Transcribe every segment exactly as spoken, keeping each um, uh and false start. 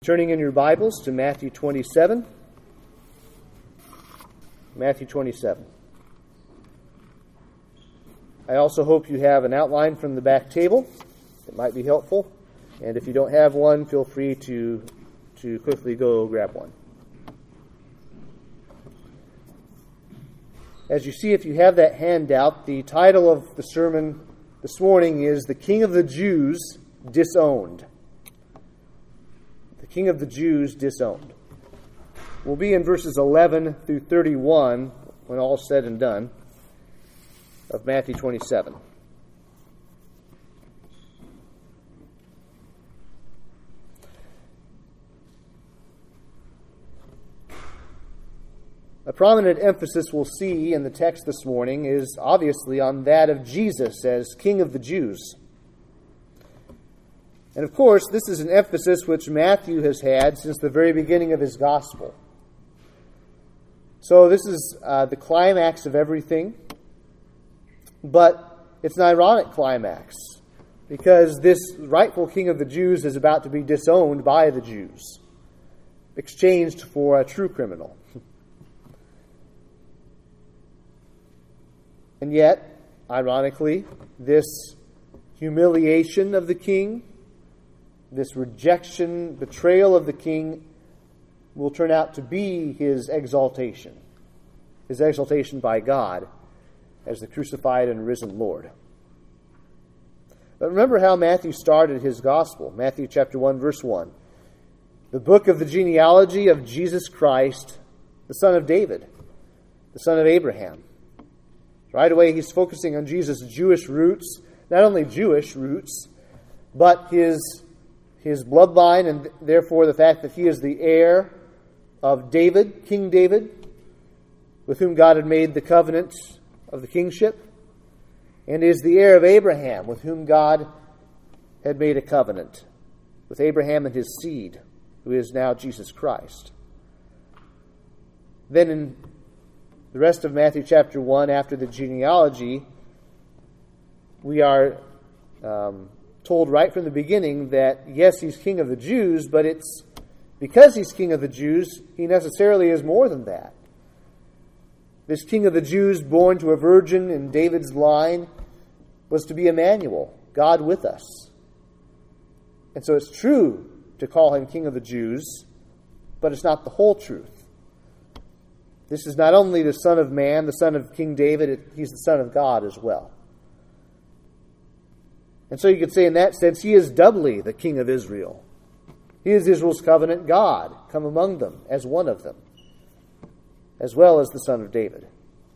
Turning in your Bibles to Matthew twenty-seven. Matthew twenty-seven. I also hope you have an outline from the back table. It might be helpful. And if you don't have one, feel free to, to quickly go grab one. As you see, if you have that handout, the title of the sermon this morning is The King of the Jews Disowned. The King of the Jews Disowned. We'll be in verses eleven through thirty-one, when all is said and done, of Matthew twenty-seven. A prominent emphasis we'll see in the text this morning is obviously on that of Jesus as King of the Jews. And of course, this is an emphasis which Matthew has had since the very beginning of his gospel. So this is uh, the climax of everything, but it's an ironic climax because this rightful King of the Jews is about to be disowned by the Jews, exchanged for a true criminal. And yet, ironically, this humiliation of the king, this rejection, betrayal of the king, will turn out to be his exaltation. His exaltation by God as the crucified and risen Lord. But remember how Matthew started his gospel. Matthew chapter one, verse one. The book of the genealogy of Jesus Christ, the son of David, the son of Abraham. Right away, he's focusing on Jesus' Jewish roots, not only Jewish roots, but his, his bloodline, and therefore the fact that he is the heir of David, King David, with whom God had made the covenant of the kingship, and is the heir of Abraham, with whom God had made a covenant, with Abraham and his seed, who is now Jesus Christ. Then in the rest of Matthew chapter one, after the genealogy, we are um, told right from the beginning that, yes, he's King of the Jews, but it's because he's King of the Jews, he necessarily is more than that. This King of the Jews, born to a virgin in David's line, was to be Emmanuel, God with us. And so it's true to call him King of the Jews, but it's not the whole truth. This is not only the Son of Man, the son of King David, he's the Son of God as well. And so you could say in that sense, he is doubly the King of Israel. He is Israel's covenant God, come among them as one of them, as well as the Son of David.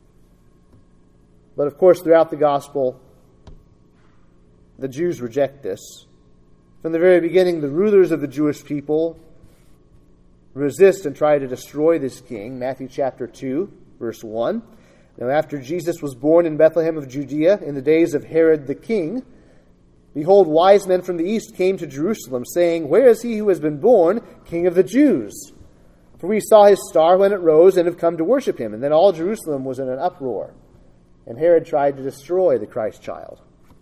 But of course, throughout the gospel, the Jews reject this. From the very beginning, the rulers of the Jewish people resist and try to destroy this king. Matthew chapter two, verse one. Now after Jesus was born in Bethlehem of Judea in the days of Herod the king, behold, wise men from the east came to Jerusalem, saying, Where is he who has been born King of the Jews? For we saw his star when it rose and have come to worship him. And then all Jerusalem was in an uproar, and Herod tried to destroy the Christ child.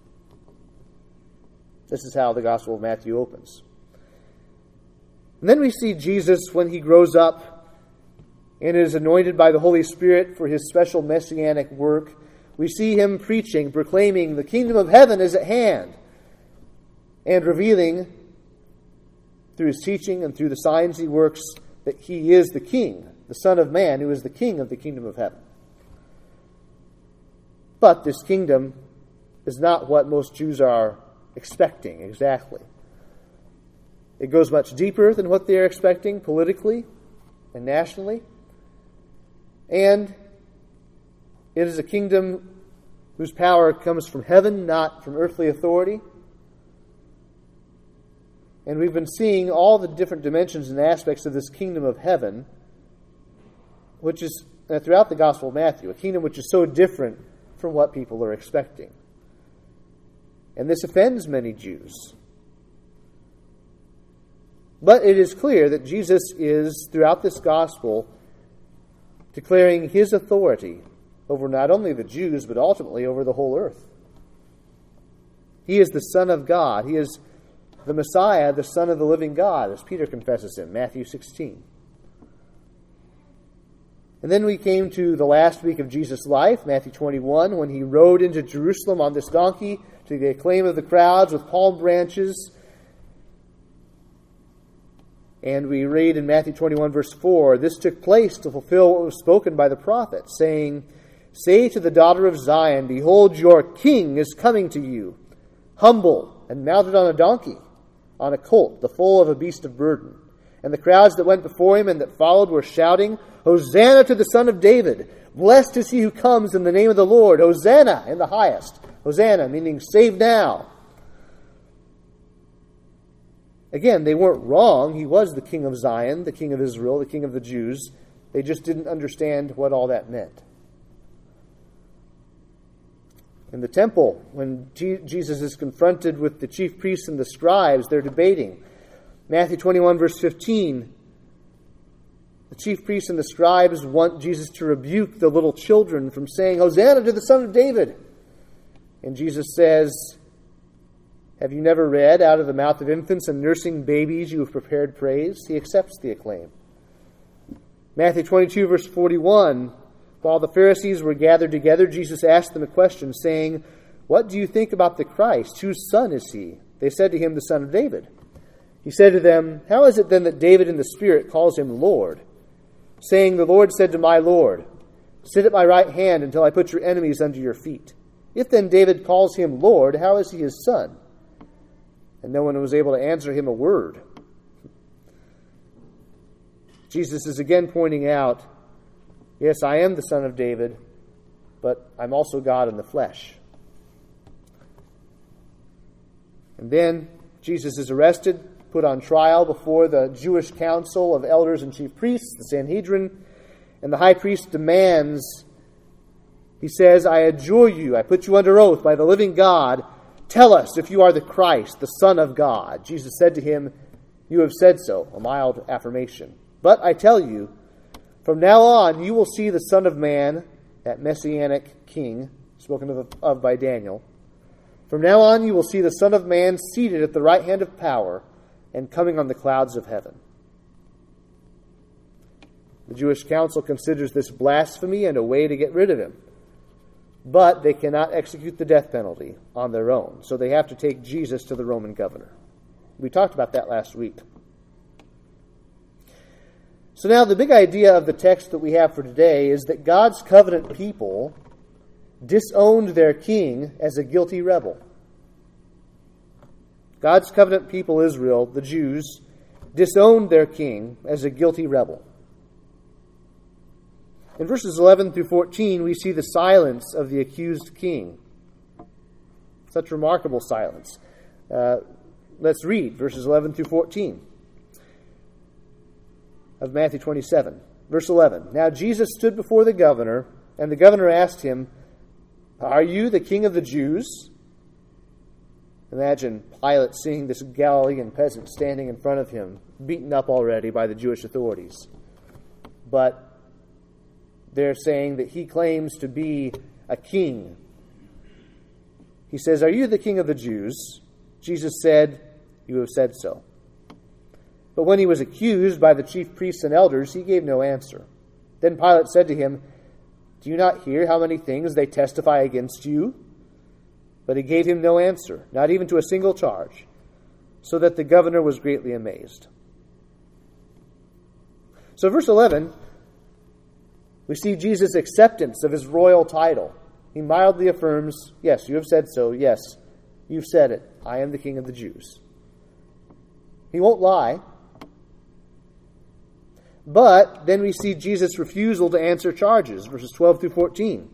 This is how the Gospel of Matthew opens. And then we see Jesus when he grows up and is anointed by the Holy Spirit for his special messianic work. We see him preaching, proclaiming the kingdom of heaven is at hand, and revealing through his teaching and through the signs he works that he is the King, the Son of Man, who is the King of the kingdom of heaven. But this kingdom is not what most Jews are expecting exactly. It goes much deeper than what they are expecting politically and nationally. And it is a kingdom whose power comes from heaven, not from earthly authority. And we've been seeing all the different dimensions and aspects of this kingdom of heaven, which is uh, throughout the Gospel of Matthew, a kingdom which is so different from what people are expecting. And this offends many Jews. But it is clear that Jesus is, throughout this gospel, declaring his authority over not only the Jews, but ultimately over the whole earth. He is the Son of God. He is the Messiah, the Son of the living God, as Peter confesses him, Matthew sixteen. And then we came to the last week of Jesus' life, Matthew twenty-one, when he rode into Jerusalem on this donkey to the acclaim of the crowds with palm branches. And we read in Matthew twenty-one, verse four, this took place to fulfill what was spoken by the prophet, saying, say to the daughter of Zion, behold, your king is coming to you, humble and mounted on a donkey, on a colt, the foal of a beast of burden. And the crowds that went before him and that followed were shouting, Hosanna to the Son of David! Blessed is he who comes in the name of the Lord! Hosanna in the highest! Hosanna, meaning save now. Again, they weren't wrong. He was the king of Zion, the king of Israel, the king of the Jews. They just didn't understand what all that meant. In the temple, when G- Jesus is confronted with the chief priests and the scribes, they're debating. Matthew twenty-one, verse fifteen, the chief priests and the scribes want Jesus to rebuke the little children from saying, Hosanna to the Son of David. And Jesus says, have you never read, out of the mouth of infants and nursing babies you have prepared praise? He accepts the acclaim. Matthew twenty-two, verse forty-one, while the Pharisees were gathered together, Jesus asked them a question, saying, what do you think about the Christ? Whose son is he? They said to him, the Son of David. He said to them, how is it then that David in the Spirit calls him Lord, saying, the Lord said to my Lord, sit at my right hand until I put your enemies under your feet. If then David calls him Lord, how is he his son? And no one was able to answer him a word. Jesus is again pointing out, yes, I am the Son of David, but I'm also God in the flesh. And then Jesus is arrested, put on trial before the Jewish council of elders and chief priests, the Sanhedrin, and the high priest demands, he says, I adjure you, I put you under oath by the living God, tell us if you are the Christ, the Son of God. Jesus said to him, you have said so, a mild affirmation. But I tell you, from now on you will see the Son of Man, that messianic king, spoken of, of by Daniel. From now on you will see the Son of Man seated at the right hand of power and coming on the clouds of heaven. The Jewish council considers this blasphemy and a way to get rid of him. But they cannot execute the death penalty on their own, so they have to take Jesus to the Roman governor. We talked about that last week. So now the big idea of the text that we have for today is that God's covenant people disowned their king as a guilty rebel. God's covenant people, Israel, the Jews, disowned their king as a guilty rebel. In verses eleven through fourteen, we see the silence of the accused king. Such remarkable silence. Uh, let's read verses eleven through fourteen of Matthew twenty-seven. Verse eleven. Now Jesus stood before the governor, and the governor asked him, are you the king of the Jews? Imagine Pilate seeing this Galilean peasant standing in front of him, beaten up already by the Jewish authorities. But they're saying that he claims to be a king. He says, are you the king of the Jews? Jesus said, you have said so. But when he was accused by the chief priests and elders, he gave no answer. Then Pilate said to him, do you not hear how many things they testify against you? But he gave him no answer, not even to a single charge, so that the governor was greatly amazed. So verse eleven, we see Jesus' acceptance of his royal title. He mildly affirms, yes, you have said so, yes, you've said it, I am the king of the Jews. He won't lie. But then we see Jesus' refusal to answer charges, verses twelve through fourteen.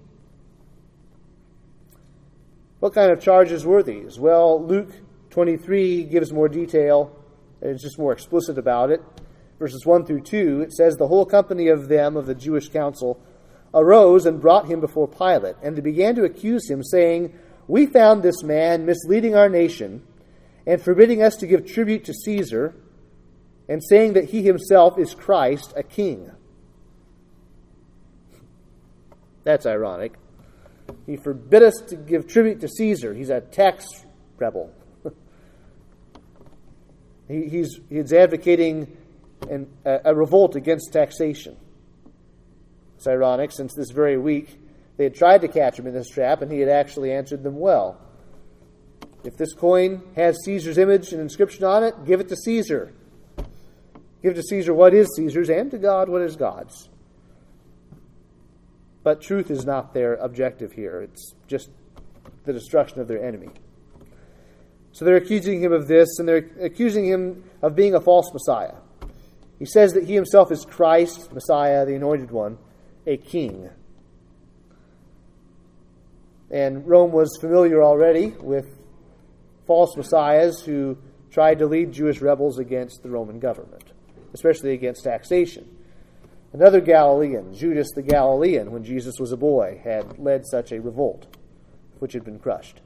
What kind of charges were these? Well, Luke twenty-three gives more detail. It's just more explicit about it. Verses one through two, it says, the whole company of them, of the Jewish council, arose and brought him before Pilate, and they began to accuse him, saying, we found this man misleading our nation, and forbidding us to give tribute to Caesar, and saying that he himself is Christ, a king. That's ironic. He forbid us to give tribute to Caesar. He's a tax rebel. He, he's, he's advocating an, a, a revolt against taxation. It's ironic, since this very week they had tried to catch him in this trap, and he had actually answered them well. If this coin has Caesar's image and inscription on it, give it to Caesar. Give to Caesar what is Caesar's, and to God what is God's. But truth is not their objective here. It's just the destruction of their enemy. So they're accusing him of this, and they're accusing him of being a false Messiah. He says that he himself is Christ, Messiah, the Anointed One, a king. And Rome was familiar already with false messiahs who tried to lead Jewish rebels against the Roman government, especially against taxation. Another Galilean, Judas the Galilean, when Jesus was a boy, had led such a revolt, which had been crushed.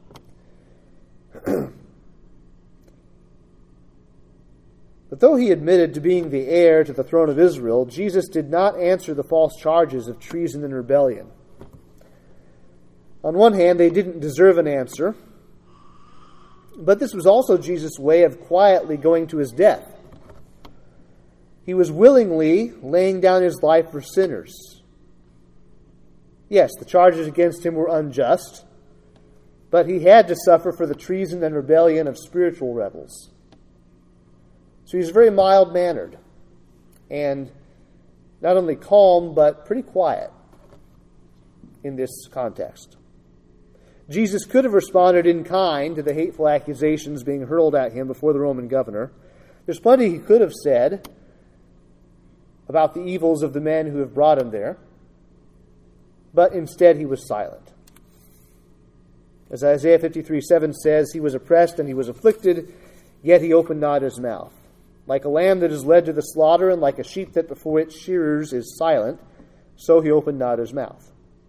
But though he admitted to being the heir to the throne of Israel, Jesus did not answer the false charges of treason and rebellion. On one hand, they didn't deserve an answer, but this was also Jesus' way of quietly going to his death. He was willingly laying down his life for sinners. Yes, the charges against him were unjust, but he had to suffer for the treason and rebellion of spiritual rebels. So he's very mild-mannered and not only calm, but pretty quiet in this context. Jesus could have responded in kind to the hateful accusations being hurled at him before the Roman governor. There's plenty he could have said about the evils of the men who have brought him there, but instead he was silent. As Isaiah fifty-three seven says, he was oppressed and he was afflicted, yet he opened not his mouth. Like a lamb that is led to the slaughter, and like a sheep that before its shearers is silent, so he opened not his mouth.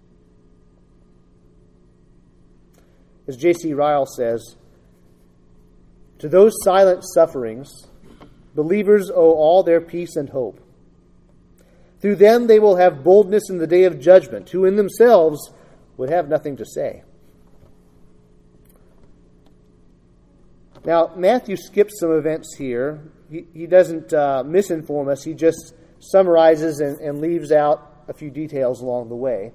As J C Ryle says, to those silent sufferings, believers owe all their peace and hope. Through them they will have boldness in the day of judgment, who in themselves would have nothing to say. Now, Matthew skips some events here. He, he doesn't uh, misinform us. He just summarizes and, and leaves out a few details along the way.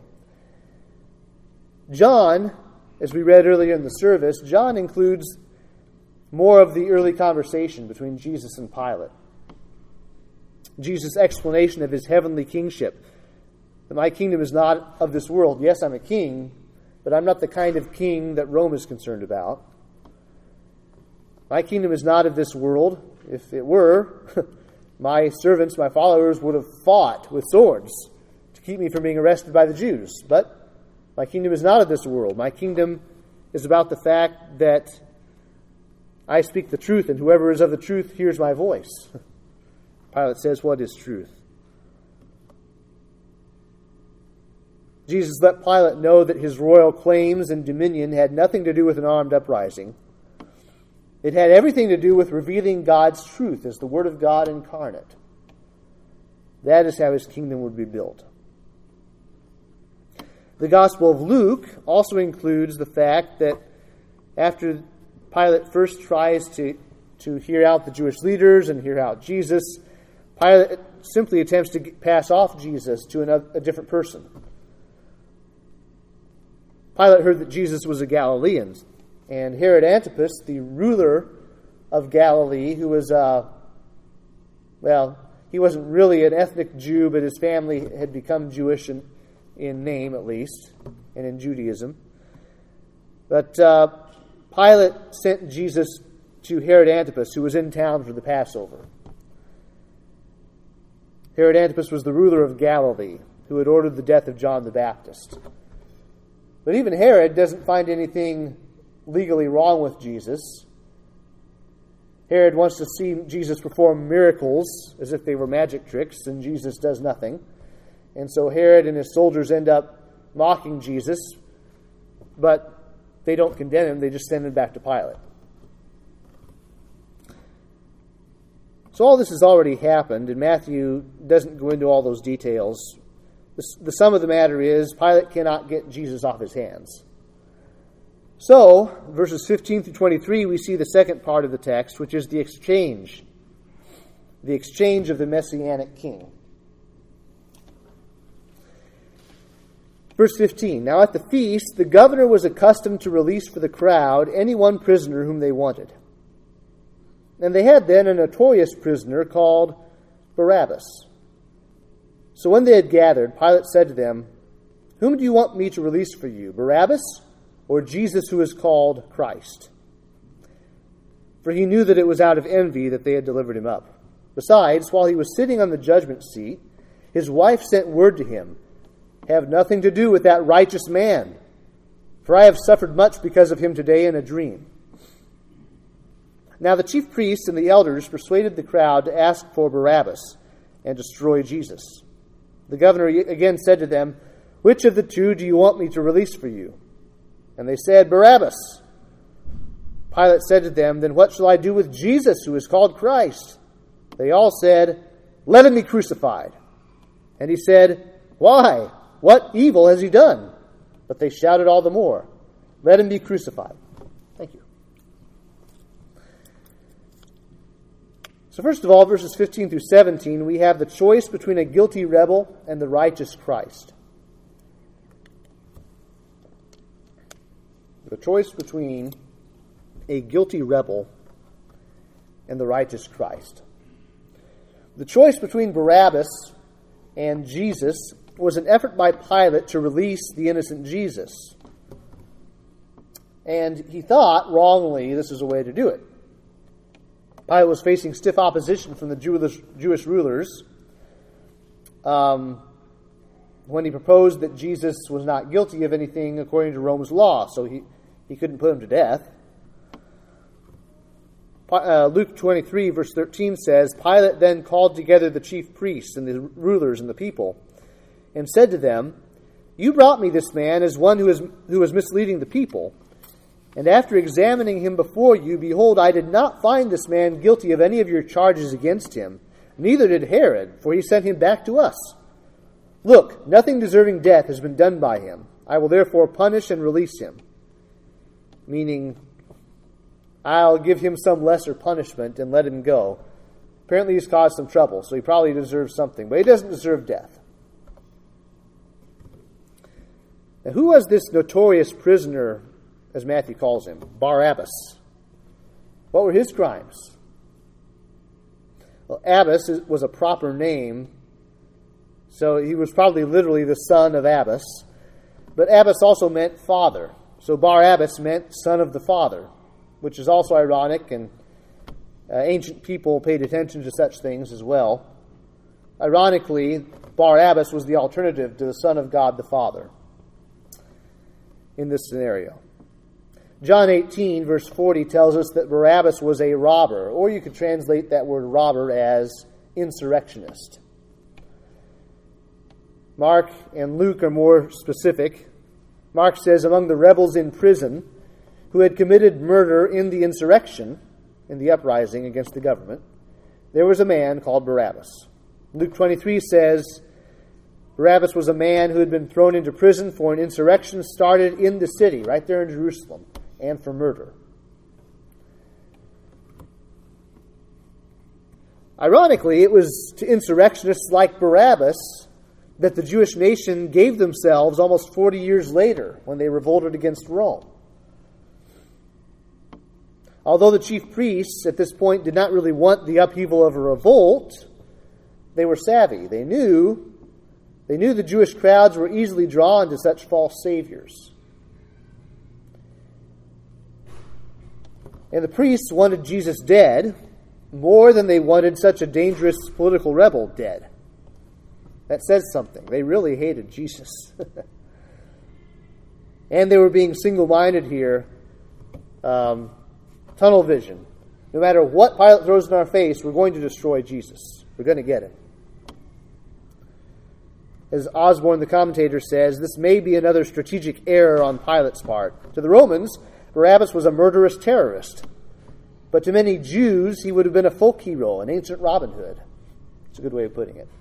John, as we read earlier in the service, John includes more of the early conversation between Jesus and Pilate. Jesus' explanation of his heavenly kingship. That my kingdom is not of this world. Yes, I'm a king, but I'm not the kind of king that Rome is concerned about. My kingdom is not of this world. If it were, my servants, my followers, would have fought with swords to keep me from being arrested by the Jews. But my kingdom is not of this world. My kingdom is about the fact that I speak the truth, and whoever is of the truth hears my voice. Pilate says, what is truth? Jesus let Pilate know that his royal claims and dominion had nothing to do with an armed uprising. It had everything to do with revealing God's truth as the Word of God incarnate. That is how his kingdom would be built. The Gospel of Luke also includes the fact that after Pilate first tries to, to hear out the Jewish leaders and hear out Jesus, Pilate simply attempts to pass off Jesus to another, a different person. Pilate heard that Jesus was a Galilean, and Herod Antipas, the ruler of Galilee, who was, uh, well, he wasn't really an ethnic Jew, but his family had become Jewish in, in name, at least, and in Judaism. But uh, Pilate sent Jesus to Herod Antipas, who was in town for the Passover. Herod Antipas was the ruler of Galilee, who had ordered the death of John the Baptist. But even Herod doesn't find anything legally wrong with Jesus. Herod wants to see Jesus perform miracles as if they were magic tricks, and Jesus does nothing. And so Herod and his soldiers end up mocking Jesus, but they don't condemn him, they just send him back to Pilate. So all this has already happened, and Matthew doesn't go into all those details. The, the sum of the matter is, Pilate cannot get Jesus off his hands. So, verses fifteen through twenty-three, we see the second part of the text, which is the exchange the exchange of the Messianic king. Verse fifteen, now at the feast, the governor was accustomed to release for the crowd any one prisoner whom they wanted. And they had then a notorious prisoner called Barabbas. So when they had gathered, Pilate said to them, whom do you want me to release for you, Barabbas or Jesus who is called Christ? For he knew that it was out of envy that they had delivered him up. Besides, while he was sitting on the judgment seat, his wife sent word to him, have nothing to do with that righteous man, for I have suffered much because of him today in a dream. Now the chief priests and the elders persuaded the crowd to ask for Barabbas and destroy Jesus. The governor again said to them, which of the two do you want me to release for you? And they said, Barabbas. Pilate said to them, then what shall I do with Jesus, who is called Christ? They all said, let him be crucified. And he said, why? What evil has he done? But they shouted all the more, let him be crucified. Thank you. So first of all, verses fifteen through seventeen, we have the choice between a guilty rebel and the righteous Christ. The choice between a guilty rebel and the righteous Christ. The choice between Barabbas and Jesus was an effort by Pilate to release the innocent Jesus. And he thought, wrongly, this is a way to do it. Pilate was facing stiff opposition from the Jewish, Jewish rulers um, when he proposed that Jesus was not guilty of anything according to Rome's law, so he, he couldn't put him to death. Uh, Luke twenty-three, verse thirteen says, Pilate then called together the chief priests and the rulers and the people, and said to them, you brought me this man as one who is who is misleading the people. And after examining him before you, behold, I did not find this man guilty of any of your charges against him, neither did Herod, for he sent him back to us. Look, nothing deserving death has been done by him. I will therefore punish and release him. Meaning, I'll give him some lesser punishment and let him go. Apparently he's caused some trouble, so he probably deserves something, but he doesn't deserve death. Now, who was this notorious prisoner, as Matthew calls him? Barabbas. What were his crimes? Well, Abbas was a proper name, so he was probably literally the son of Abbas. But Abbas also meant father. So Barabbas meant son of the father, which is also ironic, and uh, ancient people paid attention to such things as well. Ironically, Barabbas was the alternative to the Son of God the Father in this scenario. John eighteen, verse forty, tells us that Barabbas was a robber, or you could translate that word robber as insurrectionist. Mark and Luke are more specific. Mark says, among the rebels in prison who had committed murder in the insurrection, in the uprising against the government, there was a man called Barabbas. Luke twenty-three says, Barabbas was a man who had been thrown into prison for an insurrection started in the city, right there in Jerusalem, and for murder. Ironically, it was to insurrectionists like Barabbas that the Jewish nation gave themselves almost forty years later when they revolted against Rome. Although the chief priests at this point did not really want the upheaval of a revolt, they were savvy. They knew, they knew the Jewish crowds were easily drawn to such false saviors. And the priests wanted Jesus dead more than they wanted such a dangerous political rebel dead. That says something. They really hated Jesus. And they were being single-minded here. Um, tunnel vision. No matter what Pilate throws in our face, we're going to destroy Jesus. We're going to get him. As Osborne, the commentator, says, this may be another strategic error on Pilate's part. To the Romans, Barabbas was a murderous terrorist. But to many Jews, he would have been a folk hero, an ancient Robin Hood. It's a good way of putting it.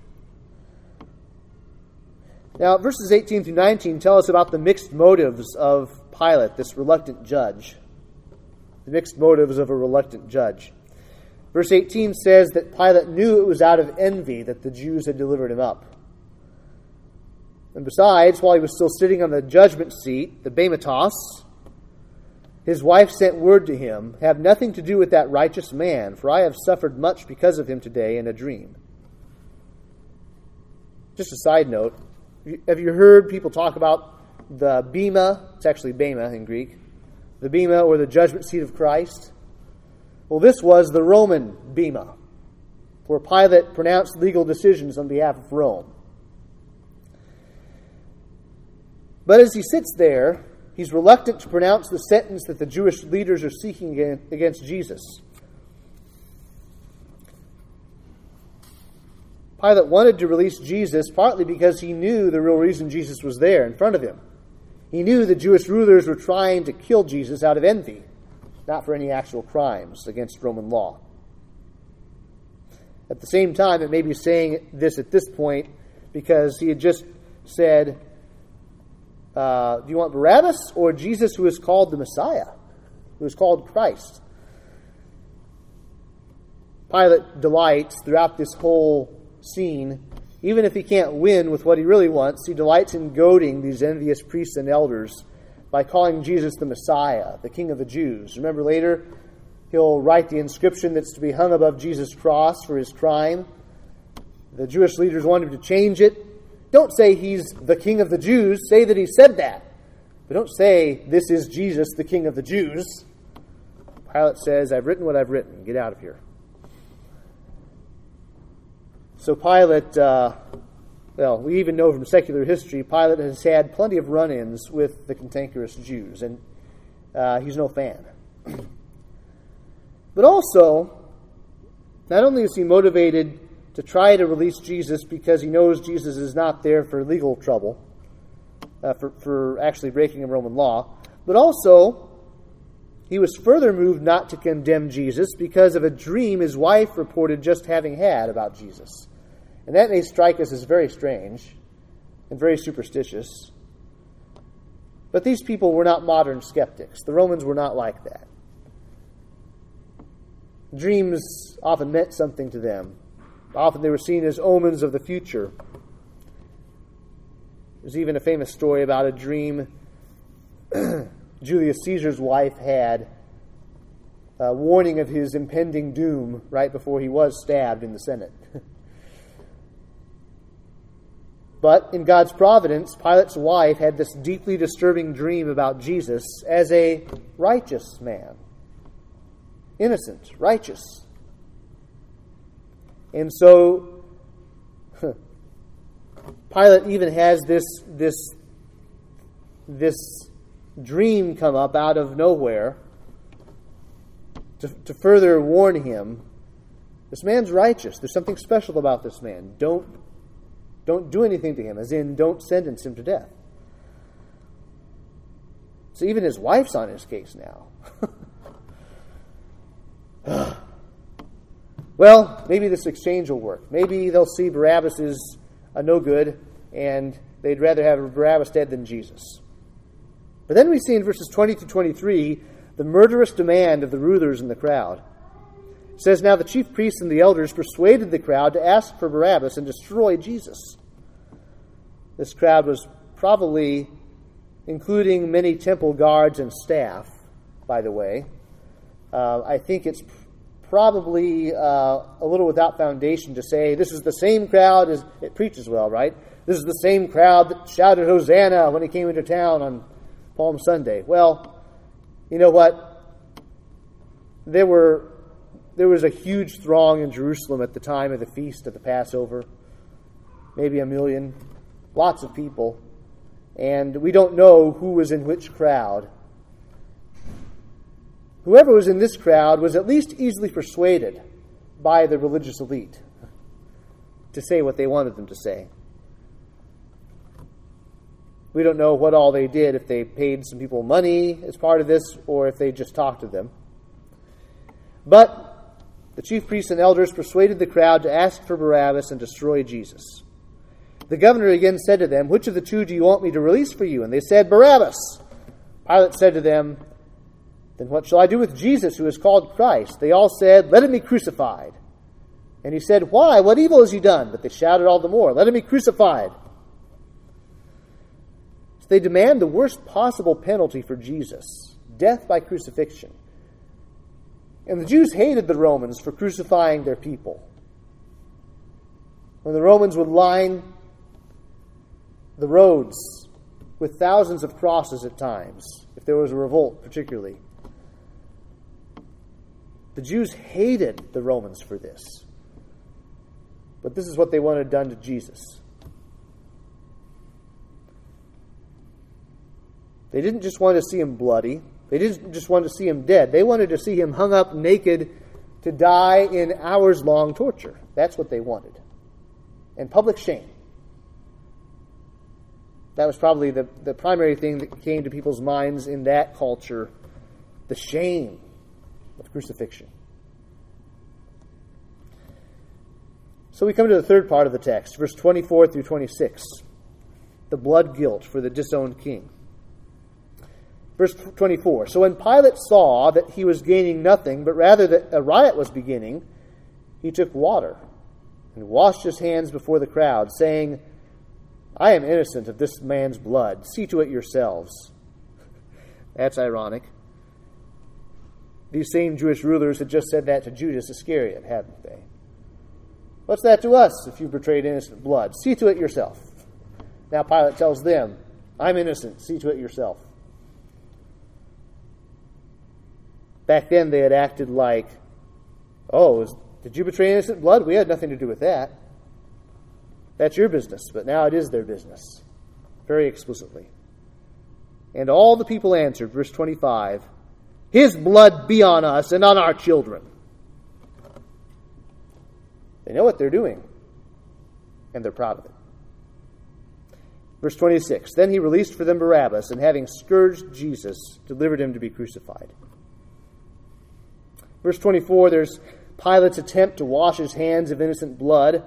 Now, verses eighteen through nineteen tell us about the mixed motives of Pilate, this reluctant judge. The mixed motives of a reluctant judge. Verse eighteen says that Pilate knew it was out of envy that the Jews had delivered him up. And besides, while he was still sitting on the judgment seat, the Bematos, his wife sent word to him, "Have nothing to do with that righteous man, for I have suffered much because of him today in a dream." Just a side note, have you heard people talk about the Bema? It's actually Bema in Greek. The Bema, or the judgment seat of Christ. Well, this was the Roman Bema, where Pilate pronounced legal decisions on behalf of Rome. But as he sits there, he's reluctant to pronounce the sentence that the Jewish leaders are seeking against Jesus. Pilate wanted to release Jesus partly because he knew the real reason Jesus was there in front of him. He knew the Jewish rulers were trying to kill Jesus out of envy, not for any actual crimes against Roman law. At the same time, it may be saying this at this point because he had just said, uh, do you want Barabbas or Jesus, who is called the Messiah, who is called Christ? Pilate delights throughout this whole scene, even if he can't win with what he really wants, he delights in goading these envious priests and elders by calling Jesus the Messiah, the King of the Jews. Remember later, he'll write the inscription that's to be hung above Jesus' cross for his crime. The Jewish leaders want him to change it. Don't say he's the King of the Jews. Say that he said that. But don't say, this is Jesus, the King of the Jews. Pilate says, I've written what I've written. Get out of here. So Pilate, uh, well, we even know from secular history, Pilate has had plenty of run-ins with the cantankerous Jews, and uh, he's no fan. But also, not only is he motivated to try to release Jesus because he knows Jesus is not there for legal trouble, uh, for, for actually breaking a Roman law, but also he was further moved not to condemn Jesus because of a dream his wife reported just having had about Jesus. And that may strike us as very strange and very superstitious. But these people were not modern skeptics. The Romans were not like that. Dreams often meant something to them. Often they were seen as omens of the future. There's even a famous story about a dream Julius Caesar's wife had, a warning of his impending doom right before he was stabbed in the Senate. But in God's providence, Pilate's wife had this deeply disturbing dream about Jesus as a righteous man. Innocent, righteous. And so Pilate even has this, this, this dream come up out of nowhere to, to further warn him, this man's righteous. There's something special about this man. Don't Don't do anything to him, as in, don't sentence him to death. So even his wife's on his case now. Well, maybe this exchange will work. Maybe they'll see Barabbas is a no good, and they'd rather have Barabbas dead than Jesus. But then we see in verses twenty to twenty-three the murderous demand of the rulers in the crowd. It says, now the chief priests and the elders persuaded the crowd to ask for Barabbas and destroy Jesus. This crowd was probably including many temple guards and staff, by the way. Uh, I think it's probably uh, a little without foundation to say this is the same crowd as it preaches well, right? This is the same crowd that shouted Hosanna when he came into town on Palm Sunday. Well, you know what? There were there was a huge throng in Jerusalem at the time of the feast of the Passover, maybe a million, lots of people, and we don't know who was in which crowd. Whoever was in this crowd was at least easily persuaded by the religious elite to say what they wanted them to say. We don't know what all they did, if they paid some people money as part of this, or if they just talked to them. But the chief priests and elders persuaded the crowd to ask for Barabbas and destroy Jesus. The governor again said to them, which of the two do you want me to release for you? And they said, Barabbas. Pilate said to them, Then what shall I do with Jesus, who is called Christ? They all said, Let him be crucified. And he said, Why? What evil has he done? But they shouted all the more, Let him be crucified. So they demand the worst possible penalty for Jesus, death by crucifixion. And the Jews hated the Romans for crucifying their people. When the Romans would line the roads with thousands of crosses at times, if there was a revolt particularly, the Jews hated the Romans for this. But this is what they wanted done to Jesus. They didn't just want to see him bloody. They didn't just want to see him dead. They wanted to see him hung up naked to die in hours-long torture. That's what they wanted. And public shame. That was probably the, the primary thing that came to people's minds in that culture. The shame of crucifixion. So we come to the third part of the text, verse twenty-four through twenty-six. The blood guilt for the disowned king. Verse twenty-four. So when Pilate saw that he was gaining nothing, but rather that a riot was beginning, he took water and washed his hands before the crowd, saying, I am innocent of this man's blood. See to it yourselves. That's ironic. These same Jewish rulers had just said that to Judas Iscariot, hadn't they? What's that to us if you betrayed innocent blood? See to it yourself. Now Pilate tells them, I'm innocent. See to it yourself. Back then they had acted like, oh, is, did you betray innocent blood? We had nothing to do with that. That's your business. But now it is their business. Very explicitly. And all the people answered, verse twenty-five, His blood be on us and on our children. They know what they're doing. And they're proud of it. Verse twenty-six, Then he released for them Barabbas, and having scourged Jesus, delivered him to be crucified. Verse twenty-four, there's Pilate's attempt to wash his hands of innocent blood.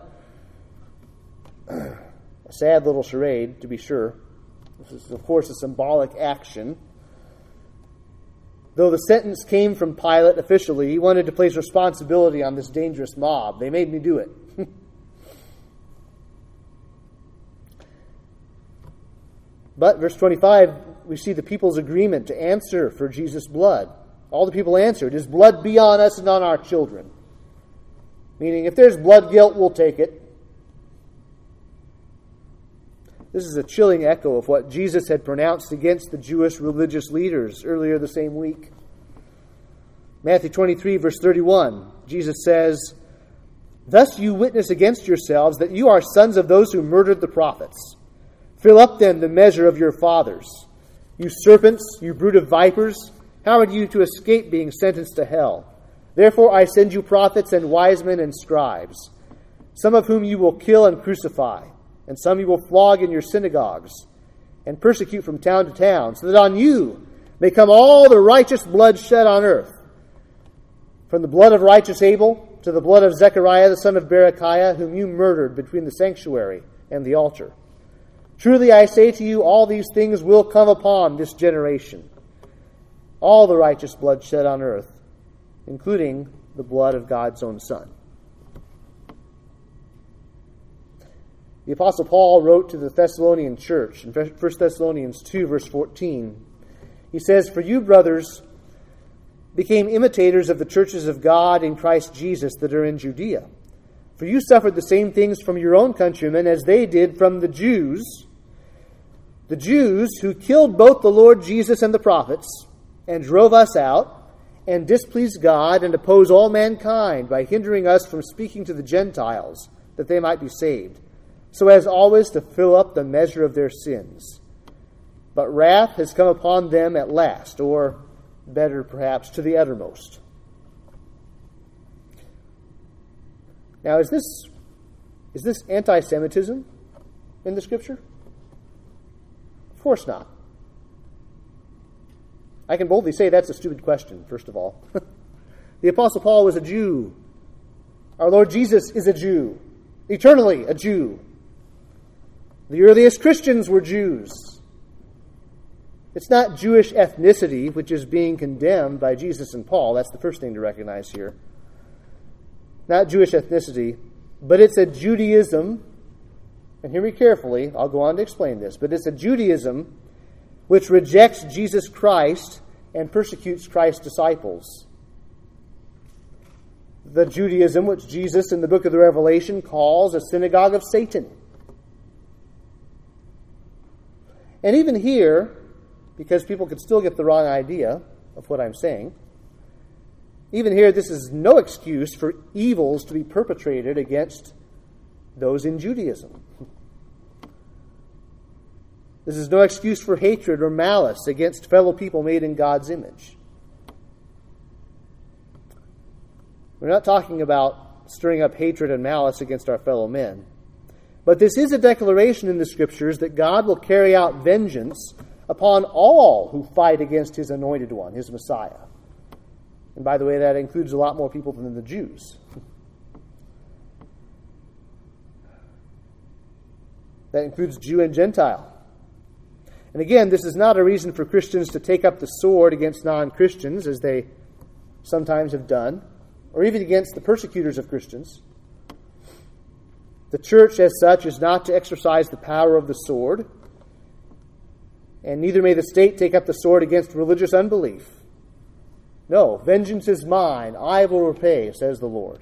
A sad little charade, to be sure. This is, of course, a symbolic action. Though the sentence came from Pilate officially, he wanted to place responsibility on this dangerous mob. They made me do it. But, verse twenty-five, we see the people's agreement to answer for Jesus' blood. All the people answered, His blood be on us and on our children. Meaning, if there's blood guilt, we'll take it. This is a chilling echo of what Jesus had pronounced against the Jewish religious leaders earlier the same week. Matthew twenty-three, verse thirty-one, Jesus says, Thus you witness against yourselves that you are sons of those who murdered the prophets. Fill up then the measure of your fathers. You serpents, you brood of vipers, how are you to escape being sentenced to hell? Therefore I send you prophets and wise men and scribes, some of whom you will kill and crucify, and some you will flog in your synagogues, and persecute from town to town, so that on you may come all the righteous blood shed on earth, from the blood of righteous Abel to the blood of Zechariah the son of Berechiah, whom you murdered between the sanctuary and the altar. Truly I say to you, all these things will come upon this generation. All the righteous blood shed on earth, including the blood of God's own Son. The Apostle Paul wrote to the Thessalonian church in First Thessalonians two, verse fourteen. He says, For you, brothers, became imitators of the churches of God in Christ Jesus that are in Judea. For you suffered the same things from your own countrymen as they did from the Jews, the Jews who killed both the Lord Jesus and the prophets, and drove us out, and displeased God, and oppose all mankind by hindering us from speaking to the Gentiles, that they might be saved, so as always to fill up the measure of their sins. But wrath has come upon them at last, or better perhaps, to the uttermost. Now, is this is this anti-Semitism in the Scripture? Of course not. I can boldly say that's a stupid question, first of all. The Apostle Paul was a Jew. Our Lord Jesus is a Jew. Eternally a Jew. The earliest Christians were Jews. It's not Jewish ethnicity which is being condemned by Jesus and Paul. That's the first thing to recognize here. Not Jewish ethnicity, but it's a Judaism, and hear me carefully, I'll go on to explain this, but it's a Judaism which rejects Jesus Christ and persecutes Christ's disciples. The Judaism which Jesus in the book of the Revelation calls a synagogue of Satan. And even here, because people could still get the wrong idea of what I'm saying, even here this is no excuse for evils to be perpetrated against those in Judaism. This is no excuse for hatred or malice against fellow people made in God's image. We're not talking about stirring up hatred and malice against our fellow men. But this is a declaration in the Scriptures that God will carry out vengeance upon all who fight against His anointed one, His Messiah. And by the way, that includes a lot more people than the Jews. That includes Jew and Gentile. And again, this is not a reason for Christians to take up the sword against non-Christians, as they sometimes have done, or even against the persecutors of Christians. The church, as such, is not to exercise the power of the sword, and neither may the state take up the sword against religious unbelief. No, vengeance is mine, I will repay, says the Lord.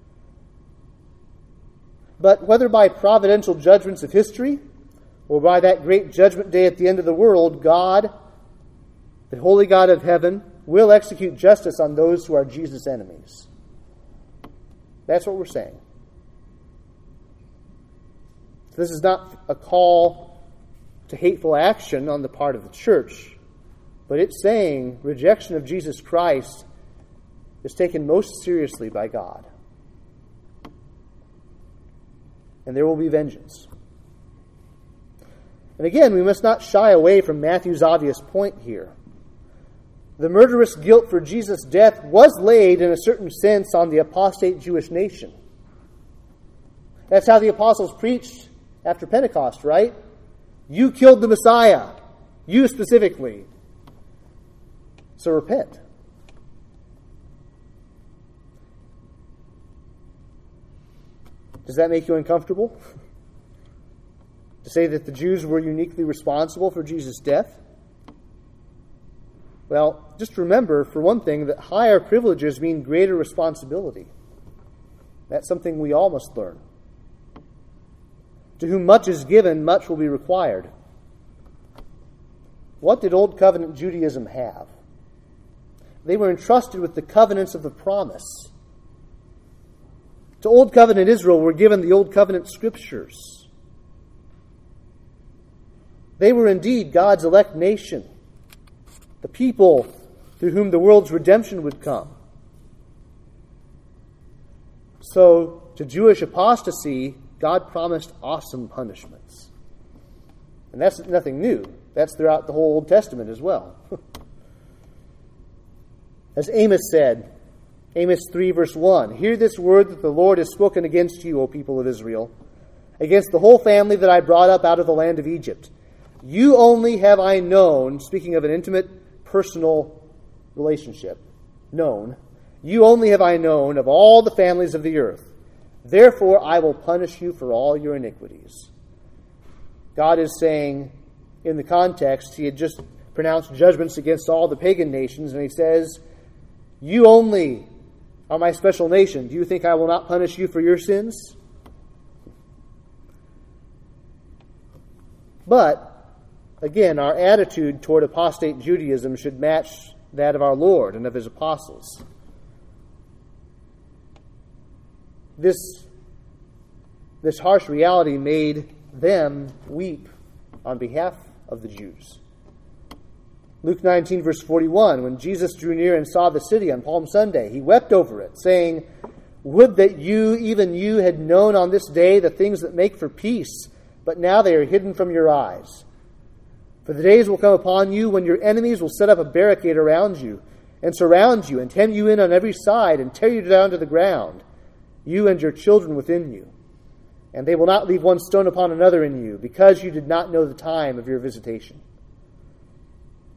But whether by providential judgments of history, or by that great judgment day at the end of the world, God, the holy God of heaven, will execute justice on those who are Jesus' enemies. That's what we're saying. This is not a call to hateful action on the part of the church, but it's saying rejection of Jesus Christ is taken most seriously by God. And there will be vengeance. And again, we must not shy away from Matthew's obvious point here. The murderous guilt for Jesus' death was laid in a certain sense on the apostate Jewish nation. That's how the apostles preached after Pentecost, right? You killed the Messiah. You specifically. So repent. Does that make you uncomfortable? To say that the Jews were uniquely responsible for Jesus' death? Well, just remember, for one thing, that higher privileges mean greater responsibility. That's something we all must learn. To whom much is given, much will be required. What did Old Covenant Judaism have? They were entrusted with the covenants of the promise. To Old Covenant Israel were given the Old Covenant Scriptures. They were indeed God's elect nation, the people through whom the world's redemption would come. So, to Jewish apostasy, God promised awesome punishments. And that's nothing new. That's throughout the whole Old Testament as well. As Amos said, Amos three verse one, hear this word that the Lord has spoken against you, O people of Israel, against the whole family that I brought up out of the land of Egypt. You only have I known, speaking of an intimate, personal relationship, known, you only have I known of all the families of the earth. Therefore I will punish you for all your iniquities. God is saying, in the context, he had just pronounced judgments against all the pagan nations, and he says, you only are my special nation. Do you think I will not punish you for your sins? But, again, our attitude toward apostate Judaism should match that of our Lord and of his apostles. This, this harsh reality made them weep on behalf of the Jews. Luke nineteen, verse forty-one, when Jesus drew near and saw the city on Palm Sunday, he wept over it, saying, would that you, even you, had known on this day the things that make for peace, but now they are hidden from your eyes. For the days will come upon you when your enemies will set up a barricade around you, and surround you, and hem you in on every side, and tear you down to the ground, you and your children within you. And they will not leave one stone upon another in you, because you did not know the time of your visitation.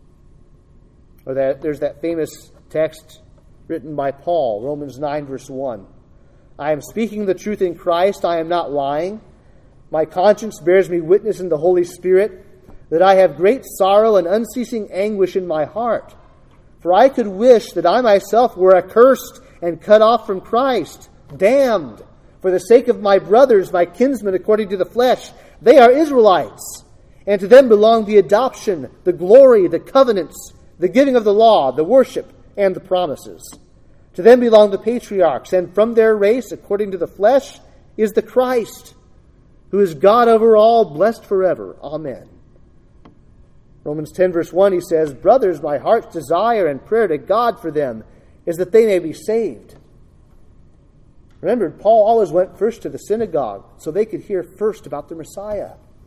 Or that there's that famous text written by Paul, Romans nine, verse one. I am speaking the truth in Christ, I am not lying. My conscience bears me witness in the Holy Spirit that I have great sorrow and unceasing anguish in my heart. For I could wish that I myself were accursed and cut off from Christ, damned, for the sake of my brothers, my kinsmen according to the flesh. They are Israelites, and to them belong the adoption, the glory, the covenants, the giving of the law, the worship, and the promises. To them belong the patriarchs, and from their race, according to the flesh, is the Christ, who is God over all, blessed forever. Amen. Romans ten, verse one, he says, Brothers, my heart's desire and prayer to God for them is that they may be saved. Remember, Paul always went first to the synagogue so they could hear first about the Messiah.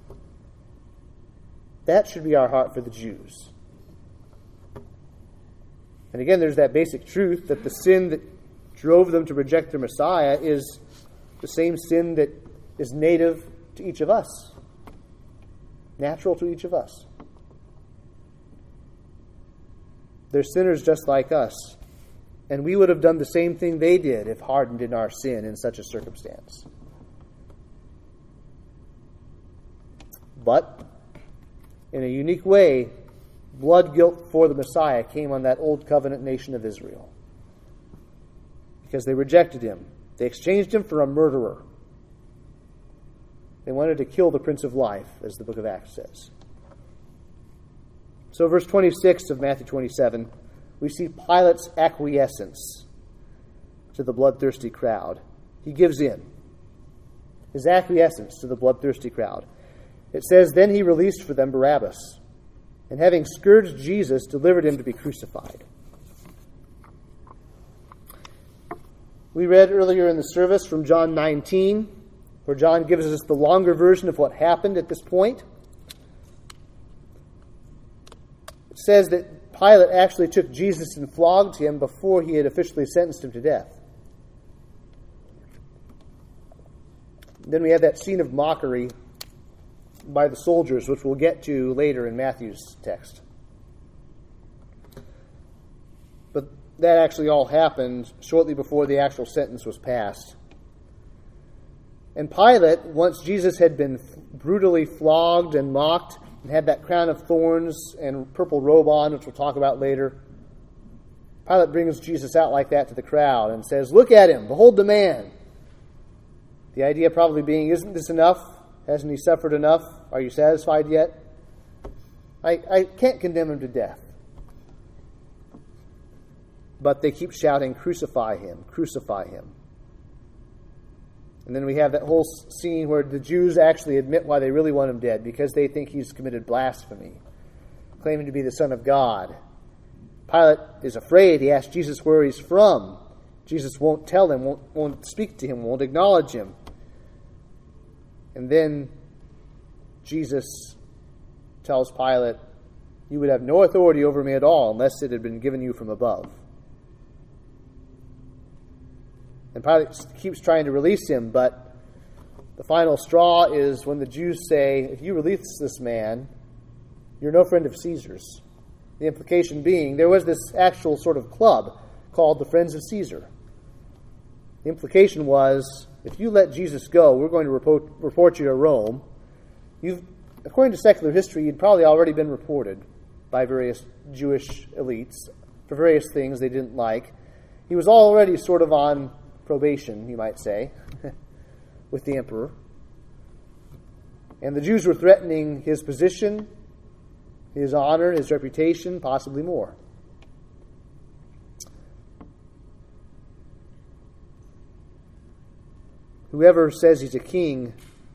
That should be our heart for the Jews. And again, there's that basic truth that the sin that drove them to reject the Messiah is the same sin that is native to each of us, natural to each of us. They're sinners just like us, and we would have done the same thing they did if hardened in our sin in such a circumstance. But, in a unique way, blood guilt for the Messiah came on that old covenant nation of Israel. Because they rejected him. They exchanged him for a murderer. They wanted to kill the Prince of Life, as the book of Acts says. So verse twenty-six of Matthew twenty-seven, we see Pilate's acquiescence to the bloodthirsty crowd. He gives in. His acquiescence to the bloodthirsty crowd. It says, Then he released for them Barabbas, and having scourged Jesus, delivered him to be crucified. We read earlier in the service from John nineteen, where John gives us the longer version of what happened at this point. It says that Pilate actually took Jesus and flogged him before he had officially sentenced him to death. Then we have that scene of mockery by the soldiers, which we'll get to later in Matthew's text. But that actually all happened shortly before the actual sentence was passed. And Pilate, once Jesus had been brutally flogged and mocked, and had that crown of thorns and purple robe on, which we'll talk about later, Pilate brings Jesus out like that to the crowd and says, Look at him, behold the man. The idea probably being, isn't this enough? Hasn't he suffered enough? Are you satisfied yet? I, I can't condemn him to death. But they keep shouting, Crucify him, crucify him. And then we have that whole scene where the Jews actually admit why they really want him dead, because they think he's committed blasphemy, claiming to be the Son of God. Pilate is afraid. He asks Jesus where he's from. Jesus won't tell him, won't, won't speak to him, won't acknowledge him. And then Jesus tells Pilate, You would have no authority over me at all unless it had been given you from above. And Pilate keeps trying to release him, but the final straw is when the Jews say, If you release this man, you're no friend of Caesar's. The implication being, there was this actual sort of club called the Friends of Caesar. The implication was, if you let Jesus go, we're going to report, report you to Rome. You've, according to secular history, you'd probably already been reported by various Jewish elites for various things they didn't like. He was already sort of on probation, you might say, with the emperor. And the Jews were threatening his position, his honor, his reputation, possibly more. Whoever says he's a king